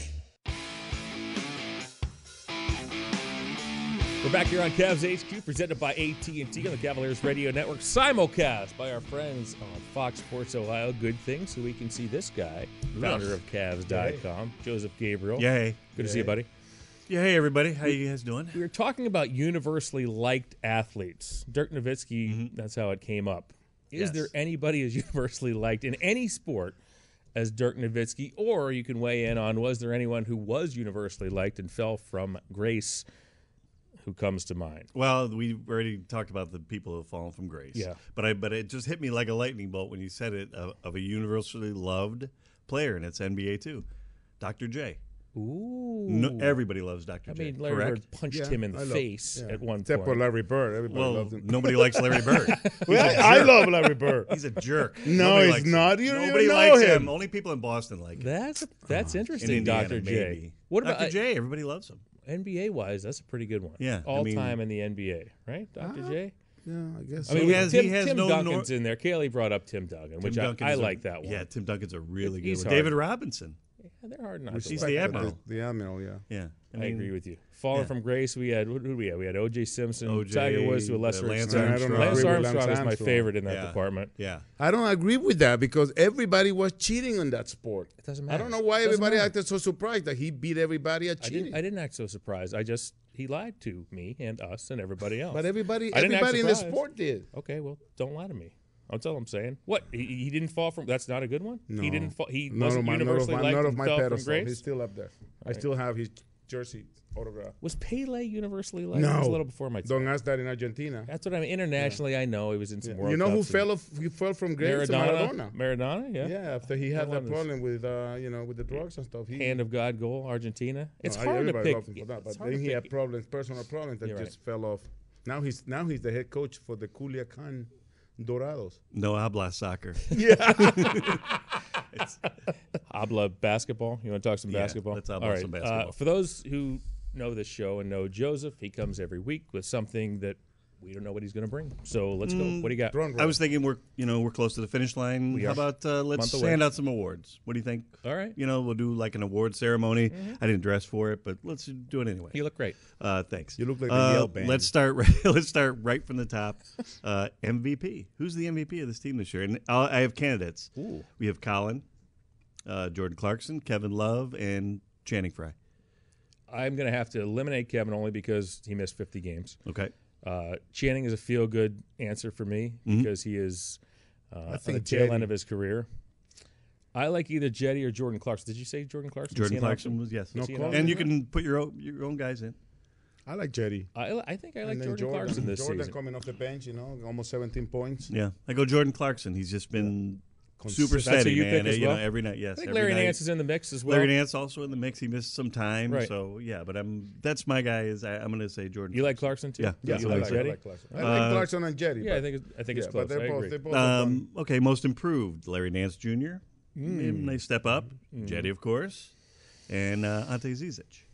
We're back here on Cavs H Q, presented by A T and T on the Cavaliers Radio Network, simulcast by our friends on Fox Sports Ohio. Good thing, so we can see this guy, founder of Cavs dot com, Joseph Gabriel. Yay. Good Yay. to see you, buddy. Yeah, hey, everybody. How you guys doing? We were talking about universally liked athletes. Dirk Nowitzki, mm-hmm. that's how it came up. Is Yes. there anybody as universally liked in any sport as Dirk Nowitzki? Or you can weigh in on, was there anyone who was universally liked and fell from grace who comes to mind? Well, we already talked about the people who have fallen from grace. Yeah. But I but it just hit me like a lightning bolt when you said it, of, of a universally loved player, and it's N B A too, Doctor J. Ooh. No, everybody loves Doctor I J. mean, Larry correct? Bird punched Yeah, him in the I love- face yeah. at one Except point. for Larry Bird. Everybody Well, loves him. nobody likes Larry Bird. He's Well, a I jerk. love Larry Bird. He's a jerk. No, Nobody he's likes him. not. You don't Nobody even know likes him. him. Only people in Boston like him. That's that's In interesting, Indiana, Doctor J. maybe. What about Doctor J? Everybody loves him. N B A wise? That's a pretty good one. Yeah, I all mean- time in the N B A, right, Doctor J? Yeah, I guess. I mean, He we- has- Tim, he has Tim no Duncan's nor- in there. Kaylee brought up Tim Duncan, which Tim I, Duncan I is a- like that one. Yeah, Tim Duncan's a really good He's one. hard. David Robinson. Yeah, they're hard not Which to he's like. the The, admiral. the Admiral, yeah. Yeah. I, mean, agree with you. Falling yeah. from grace, we had, who did we have? We had O J Simpson, O J, Tiger Woods to a uh, lesser Lance extent. Armstrong. Lance I don't agree with Armstrong Lance is my Armstrong. favorite in that Yeah. department. Yeah. I don't agree with that because everybody was cheating in that sport. It doesn't I matter. don't know why Doesn't everybody matter. acted so surprised that he beat everybody at I cheating. didn't, I didn't act so surprised. I just, he lied to me and us and everybody else. But everybody, I didn't act everybody in the surprised. sport did. Okay, well, don't lie to me. That's all I'm saying. What? He, he didn't fall from. That's not a good one. No, He didn't fall. He none wasn't of my, none of universally my, liked none of and my fell from pedestal. grace. He's still up there. I Right. still have his jersey autograph. Was Pele universally liked? No, It was a little before my time. Don't ask that in Argentina. That's what I mean. Internationally, I know he was in some Yeah. World You know who Cups and- fell? Of, he fell from grace to Maradona. Maradona. Maradona, yeah. Yeah, after he had That that one is- problem with, uh, you know, with the drugs and stuff. He, Hand of God goal, Argentina. It's No, hard to everybody pick. loved him for that, it's but hard then to he had pick- problems, personal problems that You're just fell off. Now he's now he's the head coach for the Culiacan Dorados. No habla soccer. Yeah. Habla basketball. You want to talk some Yeah, basketball? let's habla All right. some basketball. Uh, for those who know this show and know Joseph, he comes every week with something that we don't know what he's going to bring. So let's go. What do you got? I was thinking we're you know we're close to the finish line. We How are. about uh, let's Month away. hand out some awards? What do you think? All right. You know we'll do like an award ceremony. I didn't dress for it, but let's do it anyway. You look great. Uh, thanks. You look like the uh, Yale band. Let's start. Right, let's start right from the top. Uh, M V P. Who's the M V P of this team this year? And I'll, I have candidates. Ooh. We have Colin, uh, Jordan Clarkson, Kevin Love, and Channing Frye. I'm going to have to eliminate Kevin only because he missed fifty games. Okay. Uh, Channing is a feel-good answer for me Mhm. because he is uh, on the think tail Jetty. end of his career. I like either Jetty or Jordan Clarkson. Did you say Jordan Clarkson? Is Jordan he an Clarkson option? was yes. Is he an Clarkson. option? And you can put your own, your own guys in. I like Jetty. I, I think I like And then Jordan, Clarkson this Jordan season. coming off the bench, you know, almost seventeen points. Yeah, I go Jordan Clarkson. He's just been Cons- super That's who steady, you man. pick as you well? know, every night. Yes, I think every Larry night. Nance is in the mix as well. Larry Nance also in the mix. He missed some time, Right. so yeah. But I'm that's my guy. Is I, I'm going to say Jordan. You like Clarkson too? Yeah, Yeah, yeah. you I like like Jetty? I like Clarkson. I like Uh, Clarkson and Jetty. Yeah, I but- think it's, I think it's yeah, close. But they're I both, agree. they both have Um, okay, most improved. Larry Nance Junior Mm. Nice step up. Mm. Jetty, of course, and uh, Ante Zizic.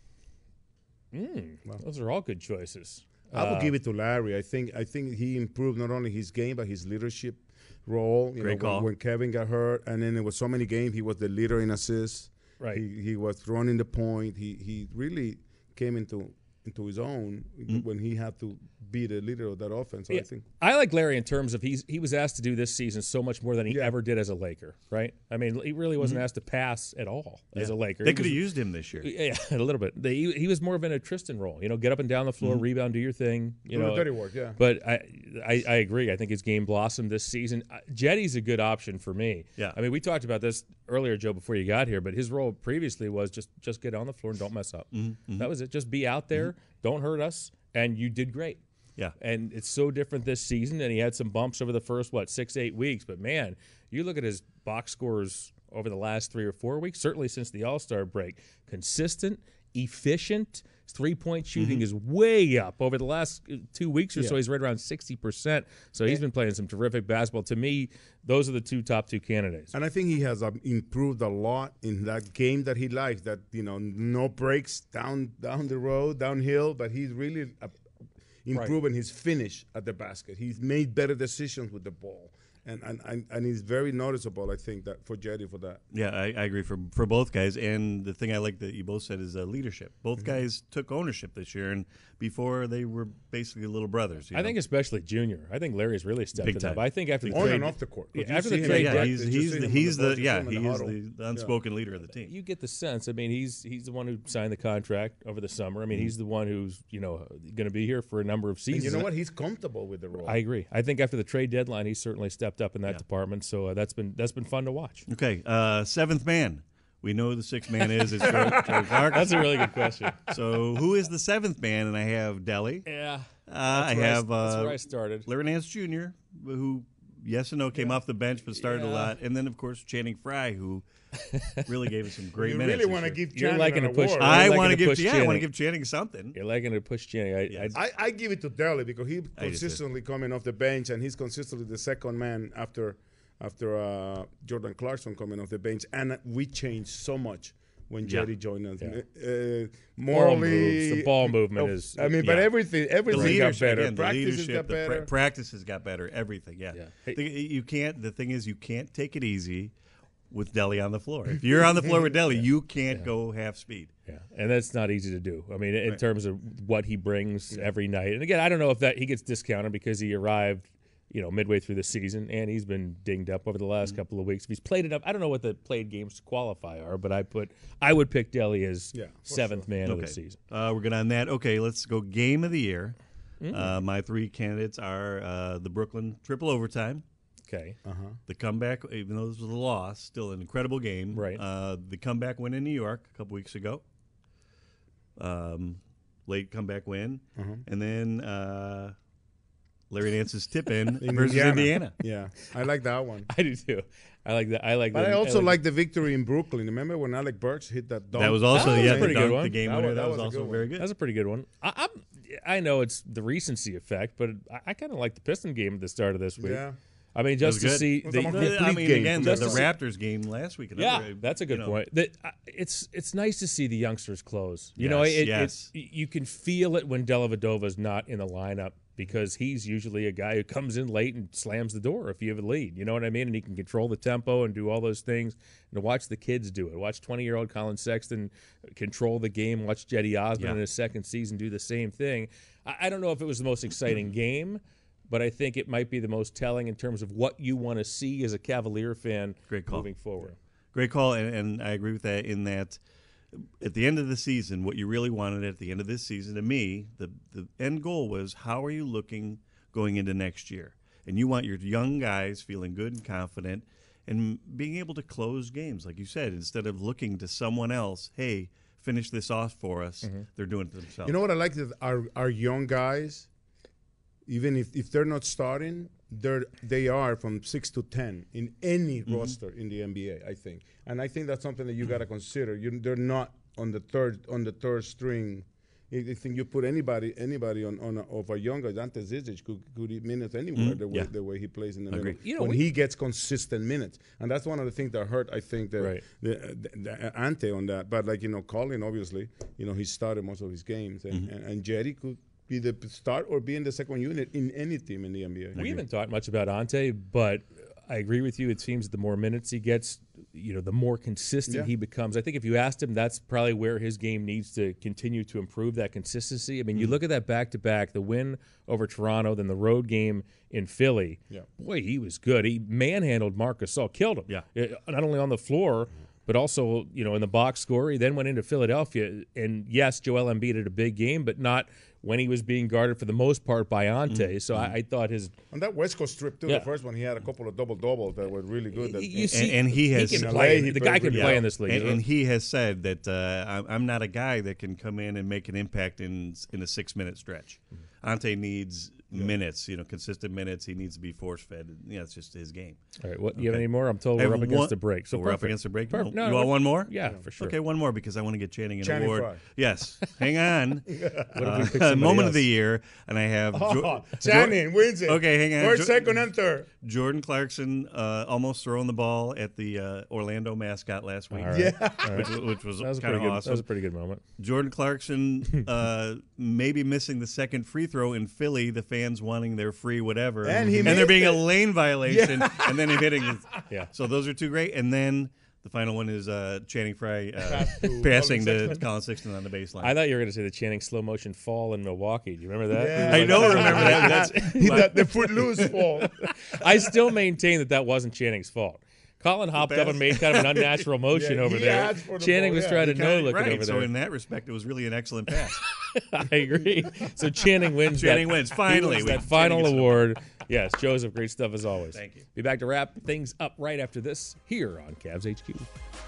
Mm, those are all good choices. I would Uh, give it to Larry. I think I think he improved not only his game but his leadership role. You Great know, when- call. When, Kevin got hurt, and then there was so many games, he was the leader in assists. Right. He he was running the point. He he really came into into his own when he had to be the leader of that offense. So Yeah. I think I like Larry in terms of he's he was asked to do this season so much more than he ever did as a Laker, right? I mean, he really wasn't Mhm. asked to pass at all as Yeah. a Laker. They He could have was- used him this year. Yeah, a little bit. They, he, he was more of in a Tristan role, you know, get up and down the floor, Mhm. rebound, do your thing, you Do the know. dirty work, yeah. But I, I, I agree. I think his game blossomed this season. Uh, Jetty's a good option for me. Yeah. I mean, we talked about this earlier, Joe, before you got here. But his role previously was just just get on the floor and don't mess up. Mhm, mhm. That was it. Just be out there, don't hurt us, and you did great. Yeah. And it's so different this season, and he had some bumps over the first, what, six, eight weeks. But, man, you look at his box scores over the last three or four weeks, certainly since the All-Star break. Consistent, efficient. His three-point shooting Mm-hmm. is way up. Over the last two weeks or Yeah. so, he's right around sixty percent. So he's been playing some terrific basketball. To me, those are the two top two candidates. And I think he has um, improved a lot in that game that he likes. That you know, no breaks down down the road, downhill. But he's really uh, improving his finish at the basket. He's made better decisions with the ball, and and and, and he's very noticeable. I think that for Jetty for that. Yeah, I, I agree for for both guys. And the thing I like that you both said is uh, leadership. Both Mm-hmm. guys took ownership this year, and before they were basically little brothers. You I know? think especially Junior. I think Larry's really stepped Big it time. up. I think after Big the On trade, and off the court. Yeah, Did you after see the him trade, in yeah, practice? he's Did you he's see the him he's on the the bus? yeah You see him in he the is huddle? the, the unspoken leader of the team. You get the sense. I mean, he's he's the one who signed the contract over the summer. I mean, he's the one who's you know going to be here for a number of And seasons. you know what? He's comfortable with the role. I agree. I think after the trade deadline, he's certainly stepped up in that Yeah. department. So uh, that's been that's been fun to watch. Okay, uh, seventh man. We know who the sixth man is. It's Joe, Joe Clark. That's a really good question. So who is the seventh man? And I have Delly. Yeah, Uh, I where I- have that's uh, where I started. Larry Nance Junior, who, yes and no, came off the bench but started Yeah. a lot. And then, of course, Channing Frye, who really gave us some great You minutes. really this want to year. give You're Channing liking an to push- award. You're I liking want to to give push yeah, I want to Channing. give Channing something. You're liking to push Channing. I, Yes. I, I, I give it to Delly because he I just did. consistently coming off the bench, and he's consistently the second man after after uh, Jordan Clarkson coming off the bench. And we changed so much when Yeah. Jetty joined us. Yeah. Uh, Ball morally, moves. The ball movement oh, is- I mean, but yeah. everything, The everything got leadership, better. again, the Practices leadership, got the pra- better. practices got better. Everything, yeah. Yeah. Hey- The- you can't. The thing is, you can't take it easy with Delly on the floor. If you're on the floor with Delly, you can't go half speed. Yeah, and that's not easy to do. I mean, in terms of what he brings every night. And again, I don't know if that he gets discounted because he arrived, you know, midway through the season, and he's been dinged up over the last Mm-hmm. couple of weeks. If he's played enough, I don't know what the played games to qualify are, but I put I would pick Delly as Yeah, for seventh man of Okay. the season. Uh, we're good on that. Okay, let's go game of the year. Mm. Uh, my three candidates are uh, the Brooklyn triple overtime, Okay, Uh-huh. the comeback, even though this was a loss, still an incredible game. Right. Uh, the comeback win in New York a couple weeks ago. Um, late comeback win, Uh-huh. and then uh, Larry Nance's tip in In versus Indiana. Yeah, I like that one. I do too. I like that. I like. But the, I also like, like the victory in Brooklyn. Remember when Alec Burks hit that dunk? That was also That was yeah, a the, pretty good dunk, one. the game That winner. was- That that was, was a also good very one. good. That's a pretty good one. I, I'm, I know it's the recency effect, but I, I kind of like the Piston game at the start of this week. Yeah. I mean, It was just to good. see It was the, a more the- complete I mean, game. again, the, Just the to see- Raptors game last week. Yeah, another, that's a good you know, point. That uh, it's it's nice to see the youngsters close. You know, Yes, it, yes. it's you can feel it when Dellavedova's not in the lineup because he's usually a guy who comes in late and slams the door if you have a lead. You know what I mean? And he can control the tempo and do all those things. And to watch the kids do it, watch twenty-year-old Colin Sexton control the game. Watch Jetty Osmond Yeah. in his second season do the same thing. I, I don't know if it was the most exciting game, but I think it might be the most telling in terms of what you want to see as a Cavalier fan Great call. moving forward. Great call, and, and I agree with that in that at the end of the season, what you really wanted at the end of this season, to me, the, the end goal was how are you looking going into next year? And you want your young guys feeling good and confident and being able to close games, like you said, instead of looking to someone else, hey, finish this off for us. Mm-hmm. They're doing it themselves. You know what I like that our our young guys, even if, if they're not starting, they're they are from six to ten in any Mm-hmm. roster in the N B A. I think, and I think that's something that you got to consider. You, they're not on the third on the third string. I I think you put anybody anybody on on a, of a younger Ante Zizic could, could eat minutes anywhere Mhm. the way Yeah. the way he plays in the Agree. middle You know, when we- he gets consistent minutes, and that's one of the things that hurt. I think that Right. the, the, the Ante on that, but like you know, Colin obviously, you know, he started most of his games, and Mm-hmm. and, and Jerry could be the start or be in the second unit in any team in the N B A. We haven't talked much about Ante, but I agree with you. It seems the more minutes he gets, you know, the more consistent Yeah. he becomes. I think if you asked him, that's probably where his game needs to continue to improve, that consistency. I mean, you look at that back-to-back, the win over Toronto, then the road game in Philly. Yeah. Boy, he was good. He manhandled Marc Gasol, killed him. Yeah. Uh, Not only on the floor, but also, you know, in the box score. He then went into Philadelphia, and yes, Joel Embiid had a big game, but not when he was being guarded for the most part by Ante. So I, I thought his On that West Coast trip too, Yeah. the first one he had a couple of double doubles that were really good. That, You see- and, and he has he can In play. L A, he the guy played can really play well. in this league. And, and he has said that uh, I'm, I'm not a guy that can come in and make an impact in in a six minute stretch. Ante needs Yeah. minutes, you know, consistent minutes. He needs to be force fed. Yeah, it's just his game. All right, what okay. you have any more? I'm told I we're have up against one, the break. So oh, we're perfect. up against the break. Perfect. No, No, you want what- one more? Yeah, for sure. Okay, one more because I want to get Channing an Channing award. Frye. Yes, hang on. What if we Uh, pick somebody moment else? of the year, and I have Oh, Jo- Channing wins it. Okay, hang on. First, Jo- second, and third. Jordan Clarkson uh, almost throwing the ball at the uh, Orlando mascot last week. All right. Yeah. All right. Which, which was, That was a kind of pretty good. awesome. That was a pretty good moment. Jordan Clarkson uh, maybe missing the second free throw in Philly, the fans wanting their free whatever. And he there missed being it. a lane violation, Yeah. and then him hitting it. Yeah. So those are two great. And then the final one is uh, Channing Frye uh, Pass to passing Colin to Sexton. Colin Sexton on the baseline. I thought you were going to say the Channing slow motion fall in Milwaukee. Do you remember that? Yeah. I don't remember that. That's, the, the footloose fall. I still maintain that that wasn't Channing's fault. Colin hopped up pass. and made kind of an unnatural motion Yeah, over he there. asked for the Channing ball, was yeah. trying to Kinda- know looking right. over So there. in that respect, it was really an excellent pass. I agree. So Channing wins. Channing that, wins. he Finally, wins we- that final Channing gets an award. Yes, Joseph, great stuff as always. Thank you. Be back to wrap things up right after this here on Cavs H Q.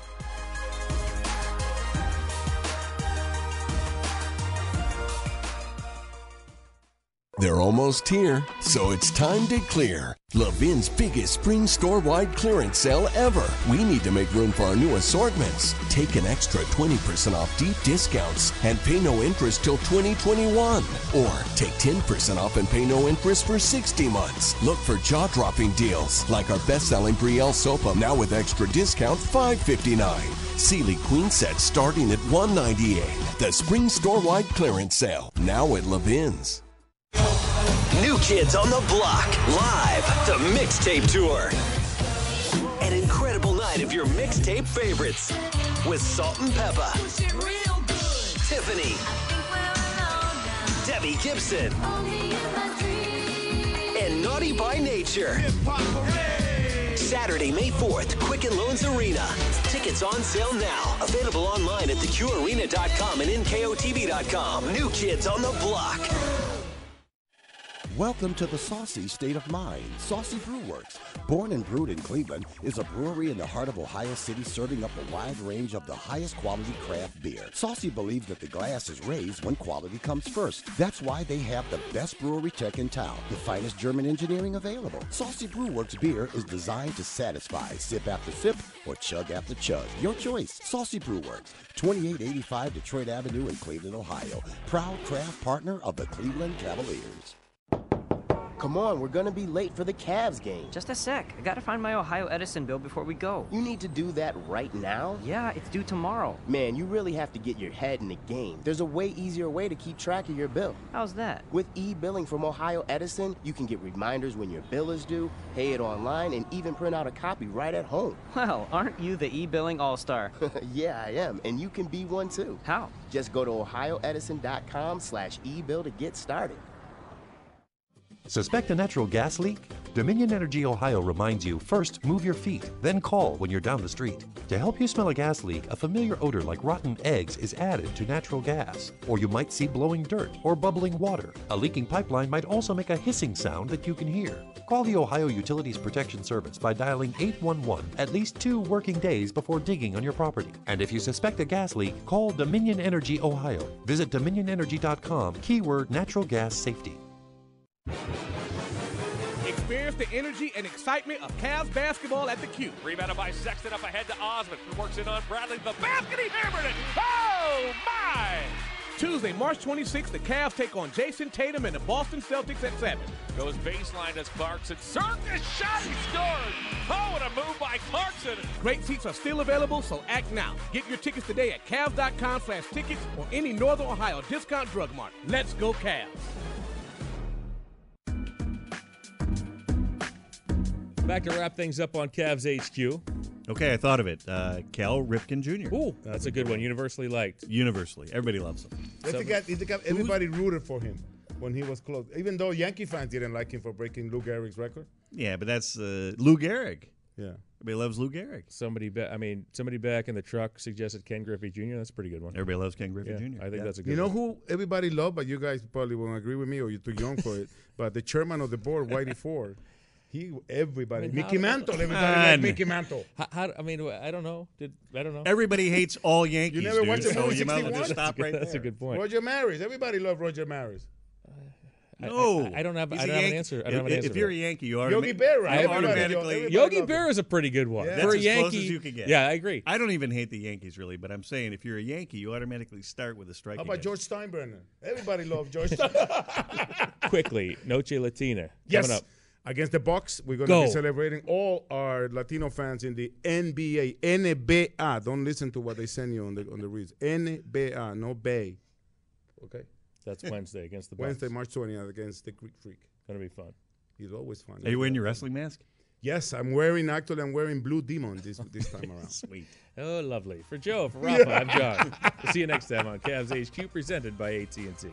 They're almost here, so it's time to clear. Levin's biggest spring store-wide clearance sale ever. We need to make room for our new assortments. Take an extra twenty percent off deep discounts and pay no interest till twenty twenty-one. Or take ten percent off and pay no interest for sixty months. Look for jaw-dropping deals like our best-selling Brielle Sopa now with extra discount five fifty-nine. Sealy Queen Set starting at one ninety-eight. The spring store-wide clearance sale now at Levin's. New Kids on the Block, live, the mixtape tour. An incredible night of your mixtape favorites with Salt and Peppa, Tiffany, Debbie Gibson, and Naughty by Nature. Saturday, May fourth, Quicken Loans Arena. Tickets on sale now. Available online at the q arena dot com and N K O T V dot com. New Kids on the Block. Welcome to the Saucy State of Mind. Saucy Brew Works, born and brewed in Cleveland, is a brewery in the heart of Ohio City serving up a wide range of the highest quality craft beer. Saucy believes that the glass is raised when quality comes first. That's why they have the best brewery tech in town, the finest German engineering available. Saucy Brew Works beer is designed to satisfy, sip after sip or chug after chug. Your choice. Saucy Brew Works, twenty-eight eighty-five Detroit Avenue in Cleveland, Ohio. Proud craft partner of the Cleveland Cavaliers. Come on, we're gonna be late for the Cavs game. Just a sec. I gotta find my Ohio Edison bill before we go. You need to do that right now? Yeah, it's due tomorrow. Man, you really have to get your head in the game. There's a way easier way to keep track of your bill. How's that? With e-billing from Ohio Edison, you can get reminders when your bill is due, pay it online, and even print out a copy right at home. Well, aren't you the e-billing all-star? Yeah, I am, and you can be one too. How? Just go to ohio edison dot com slash e-bill to get started. Suspect a natural gas leak? Dominion Energy Ohio reminds you, first move your feet, then call when you're down the street. To help you smell a gas leak, a familiar odor like rotten eggs is added to natural gas. Or you might see blowing dirt or bubbling water. A leaking pipeline might also make a hissing sound that you can hear. Call the Ohio Utilities Protection Service by dialing eight one one at least two working days before digging on your property. And if you suspect a gas leak, call Dominion Energy Ohio. Visit dominion energy dot com, keyword natural gas safety. Experience the energy and excitement of Cavs basketball at the Q. Rebounded by Sexton up ahead to Osmond, who works in on Bradley. The basket, he hammered it. Oh, my! Tuesday, March twenty-sixth, the Cavs take on Jason Tatum and the Boston Celtics at seven. Goes baseline as Clarkson. Circus shot, he scored. Oh, and a move by Clarkson. Great seats are still available, so act now. Get your tickets today at cavs dot com slash tickets or any Northern Ohio discount drug mart. Let's go Cavs. Back to wrap things up on Cavs H Q. Okay, I thought of it. Uh, Cal Ripken Junior Ooh, that's a good one. Universally liked. Universally. Everybody loves him. That's the guy, he's the guy, everybody rooted for him when he was close. Even though Yankee fans didn't like him for breaking Lou Gehrig's record. Yeah, but that's uh, Lou Gehrig. Yeah. Everybody loves Lou Gehrig. Somebody, ba- I mean, somebody back in the truck suggested Ken Griffey Junior That's a pretty good one. Everybody loves Ken Griffey Yeah, Junior I think Yeah. that's a good You know one. who everybody loved, but you guys probably won't agree with me or you're too young for it, but the chairman of the board, Whitey Ford, he, everybody, I mean, Mickey how- Mantle, everybody Man. liked Mickey Mantle. How, how, I mean, I don't know. Did I don't know. Everybody hates all Yankees, You never dude, watched the so movie you might as well sixty-one? just stop right That's there. a good point. Roger Maris, everybody loved Roger Maris. No, I, I don't have. He's I a don't have an Yankee. answer. I don't have an If, answer. if you're for a that. Yankee, you are Yogi Berra. I Everybody- automatically. everybody Yogi loves him. Berra is a pretty good one. Yeah. That's For a as Yankee, close as you can get. Yeah, I agree. I don't even hate the Yankees really, but I'm saying if you're a Yankee, you automatically start with a strike. How about against. George Steinbrenner? Everybody loves George Steinbrenner. Quickly, Noche Latina Yes. coming up. Against the Bucks, we're going Go. to be celebrating all our Latino fans in the N B A. N B A. Don't listen to what they send you on the on the reads. N B A, no Bay. Okay? That's Wednesday against the Bucks. Wednesday, March twentieth against the Greek Freak. Gonna be fun. He's always fun. Are you wearing your wrestling mask? Yes, I'm wearing, actually, I'm wearing Blue Demon this this time around. Sweet. Oh, lovely. For Joe, for Rafa, I'm John. We'll see you next time on Cavs H Q, presented by A T and T.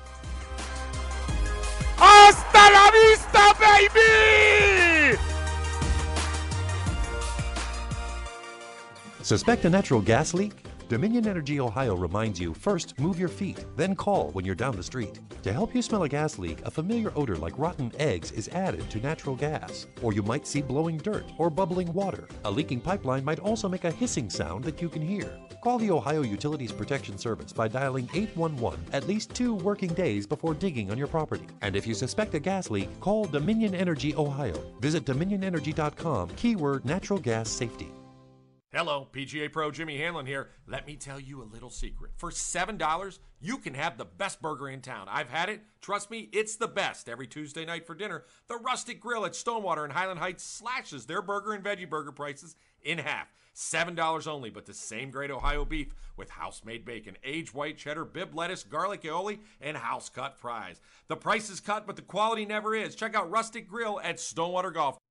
Hasta la vista, baby! Suspect a natural gas leak? Dominion Energy Ohio reminds you, first move your feet, then call when you're down the street. To help you smell a gas leak, a familiar odor like rotten eggs is added to natural gas. Or you might see blowing dirt or bubbling water. A leaking pipeline might also make a hissing sound that you can hear. Call the Ohio Utilities Protection Service by dialing eight one one at least two working days before digging on your property. And if you suspect a gas leak, call Dominion Energy Ohio. Visit dominion energy dot com, keyword natural gas safety. Hello, P G A Pro Jimmy Hanlon here. Let me tell you a little secret. For seven dollars, you can have the best burger in town. I've had it. Trust me, it's the best. Every Tuesday night for dinner, the Rustic Grill at Stonewater in Highland Heights slashes their burger and veggie burger prices in half. seven dollars only, but the same great Ohio beef with house-made bacon, aged white cheddar, bib lettuce, garlic aioli, and house-cut fries. The price is cut, but the quality never is. Check out Rustic Grill at Stonewater Golf.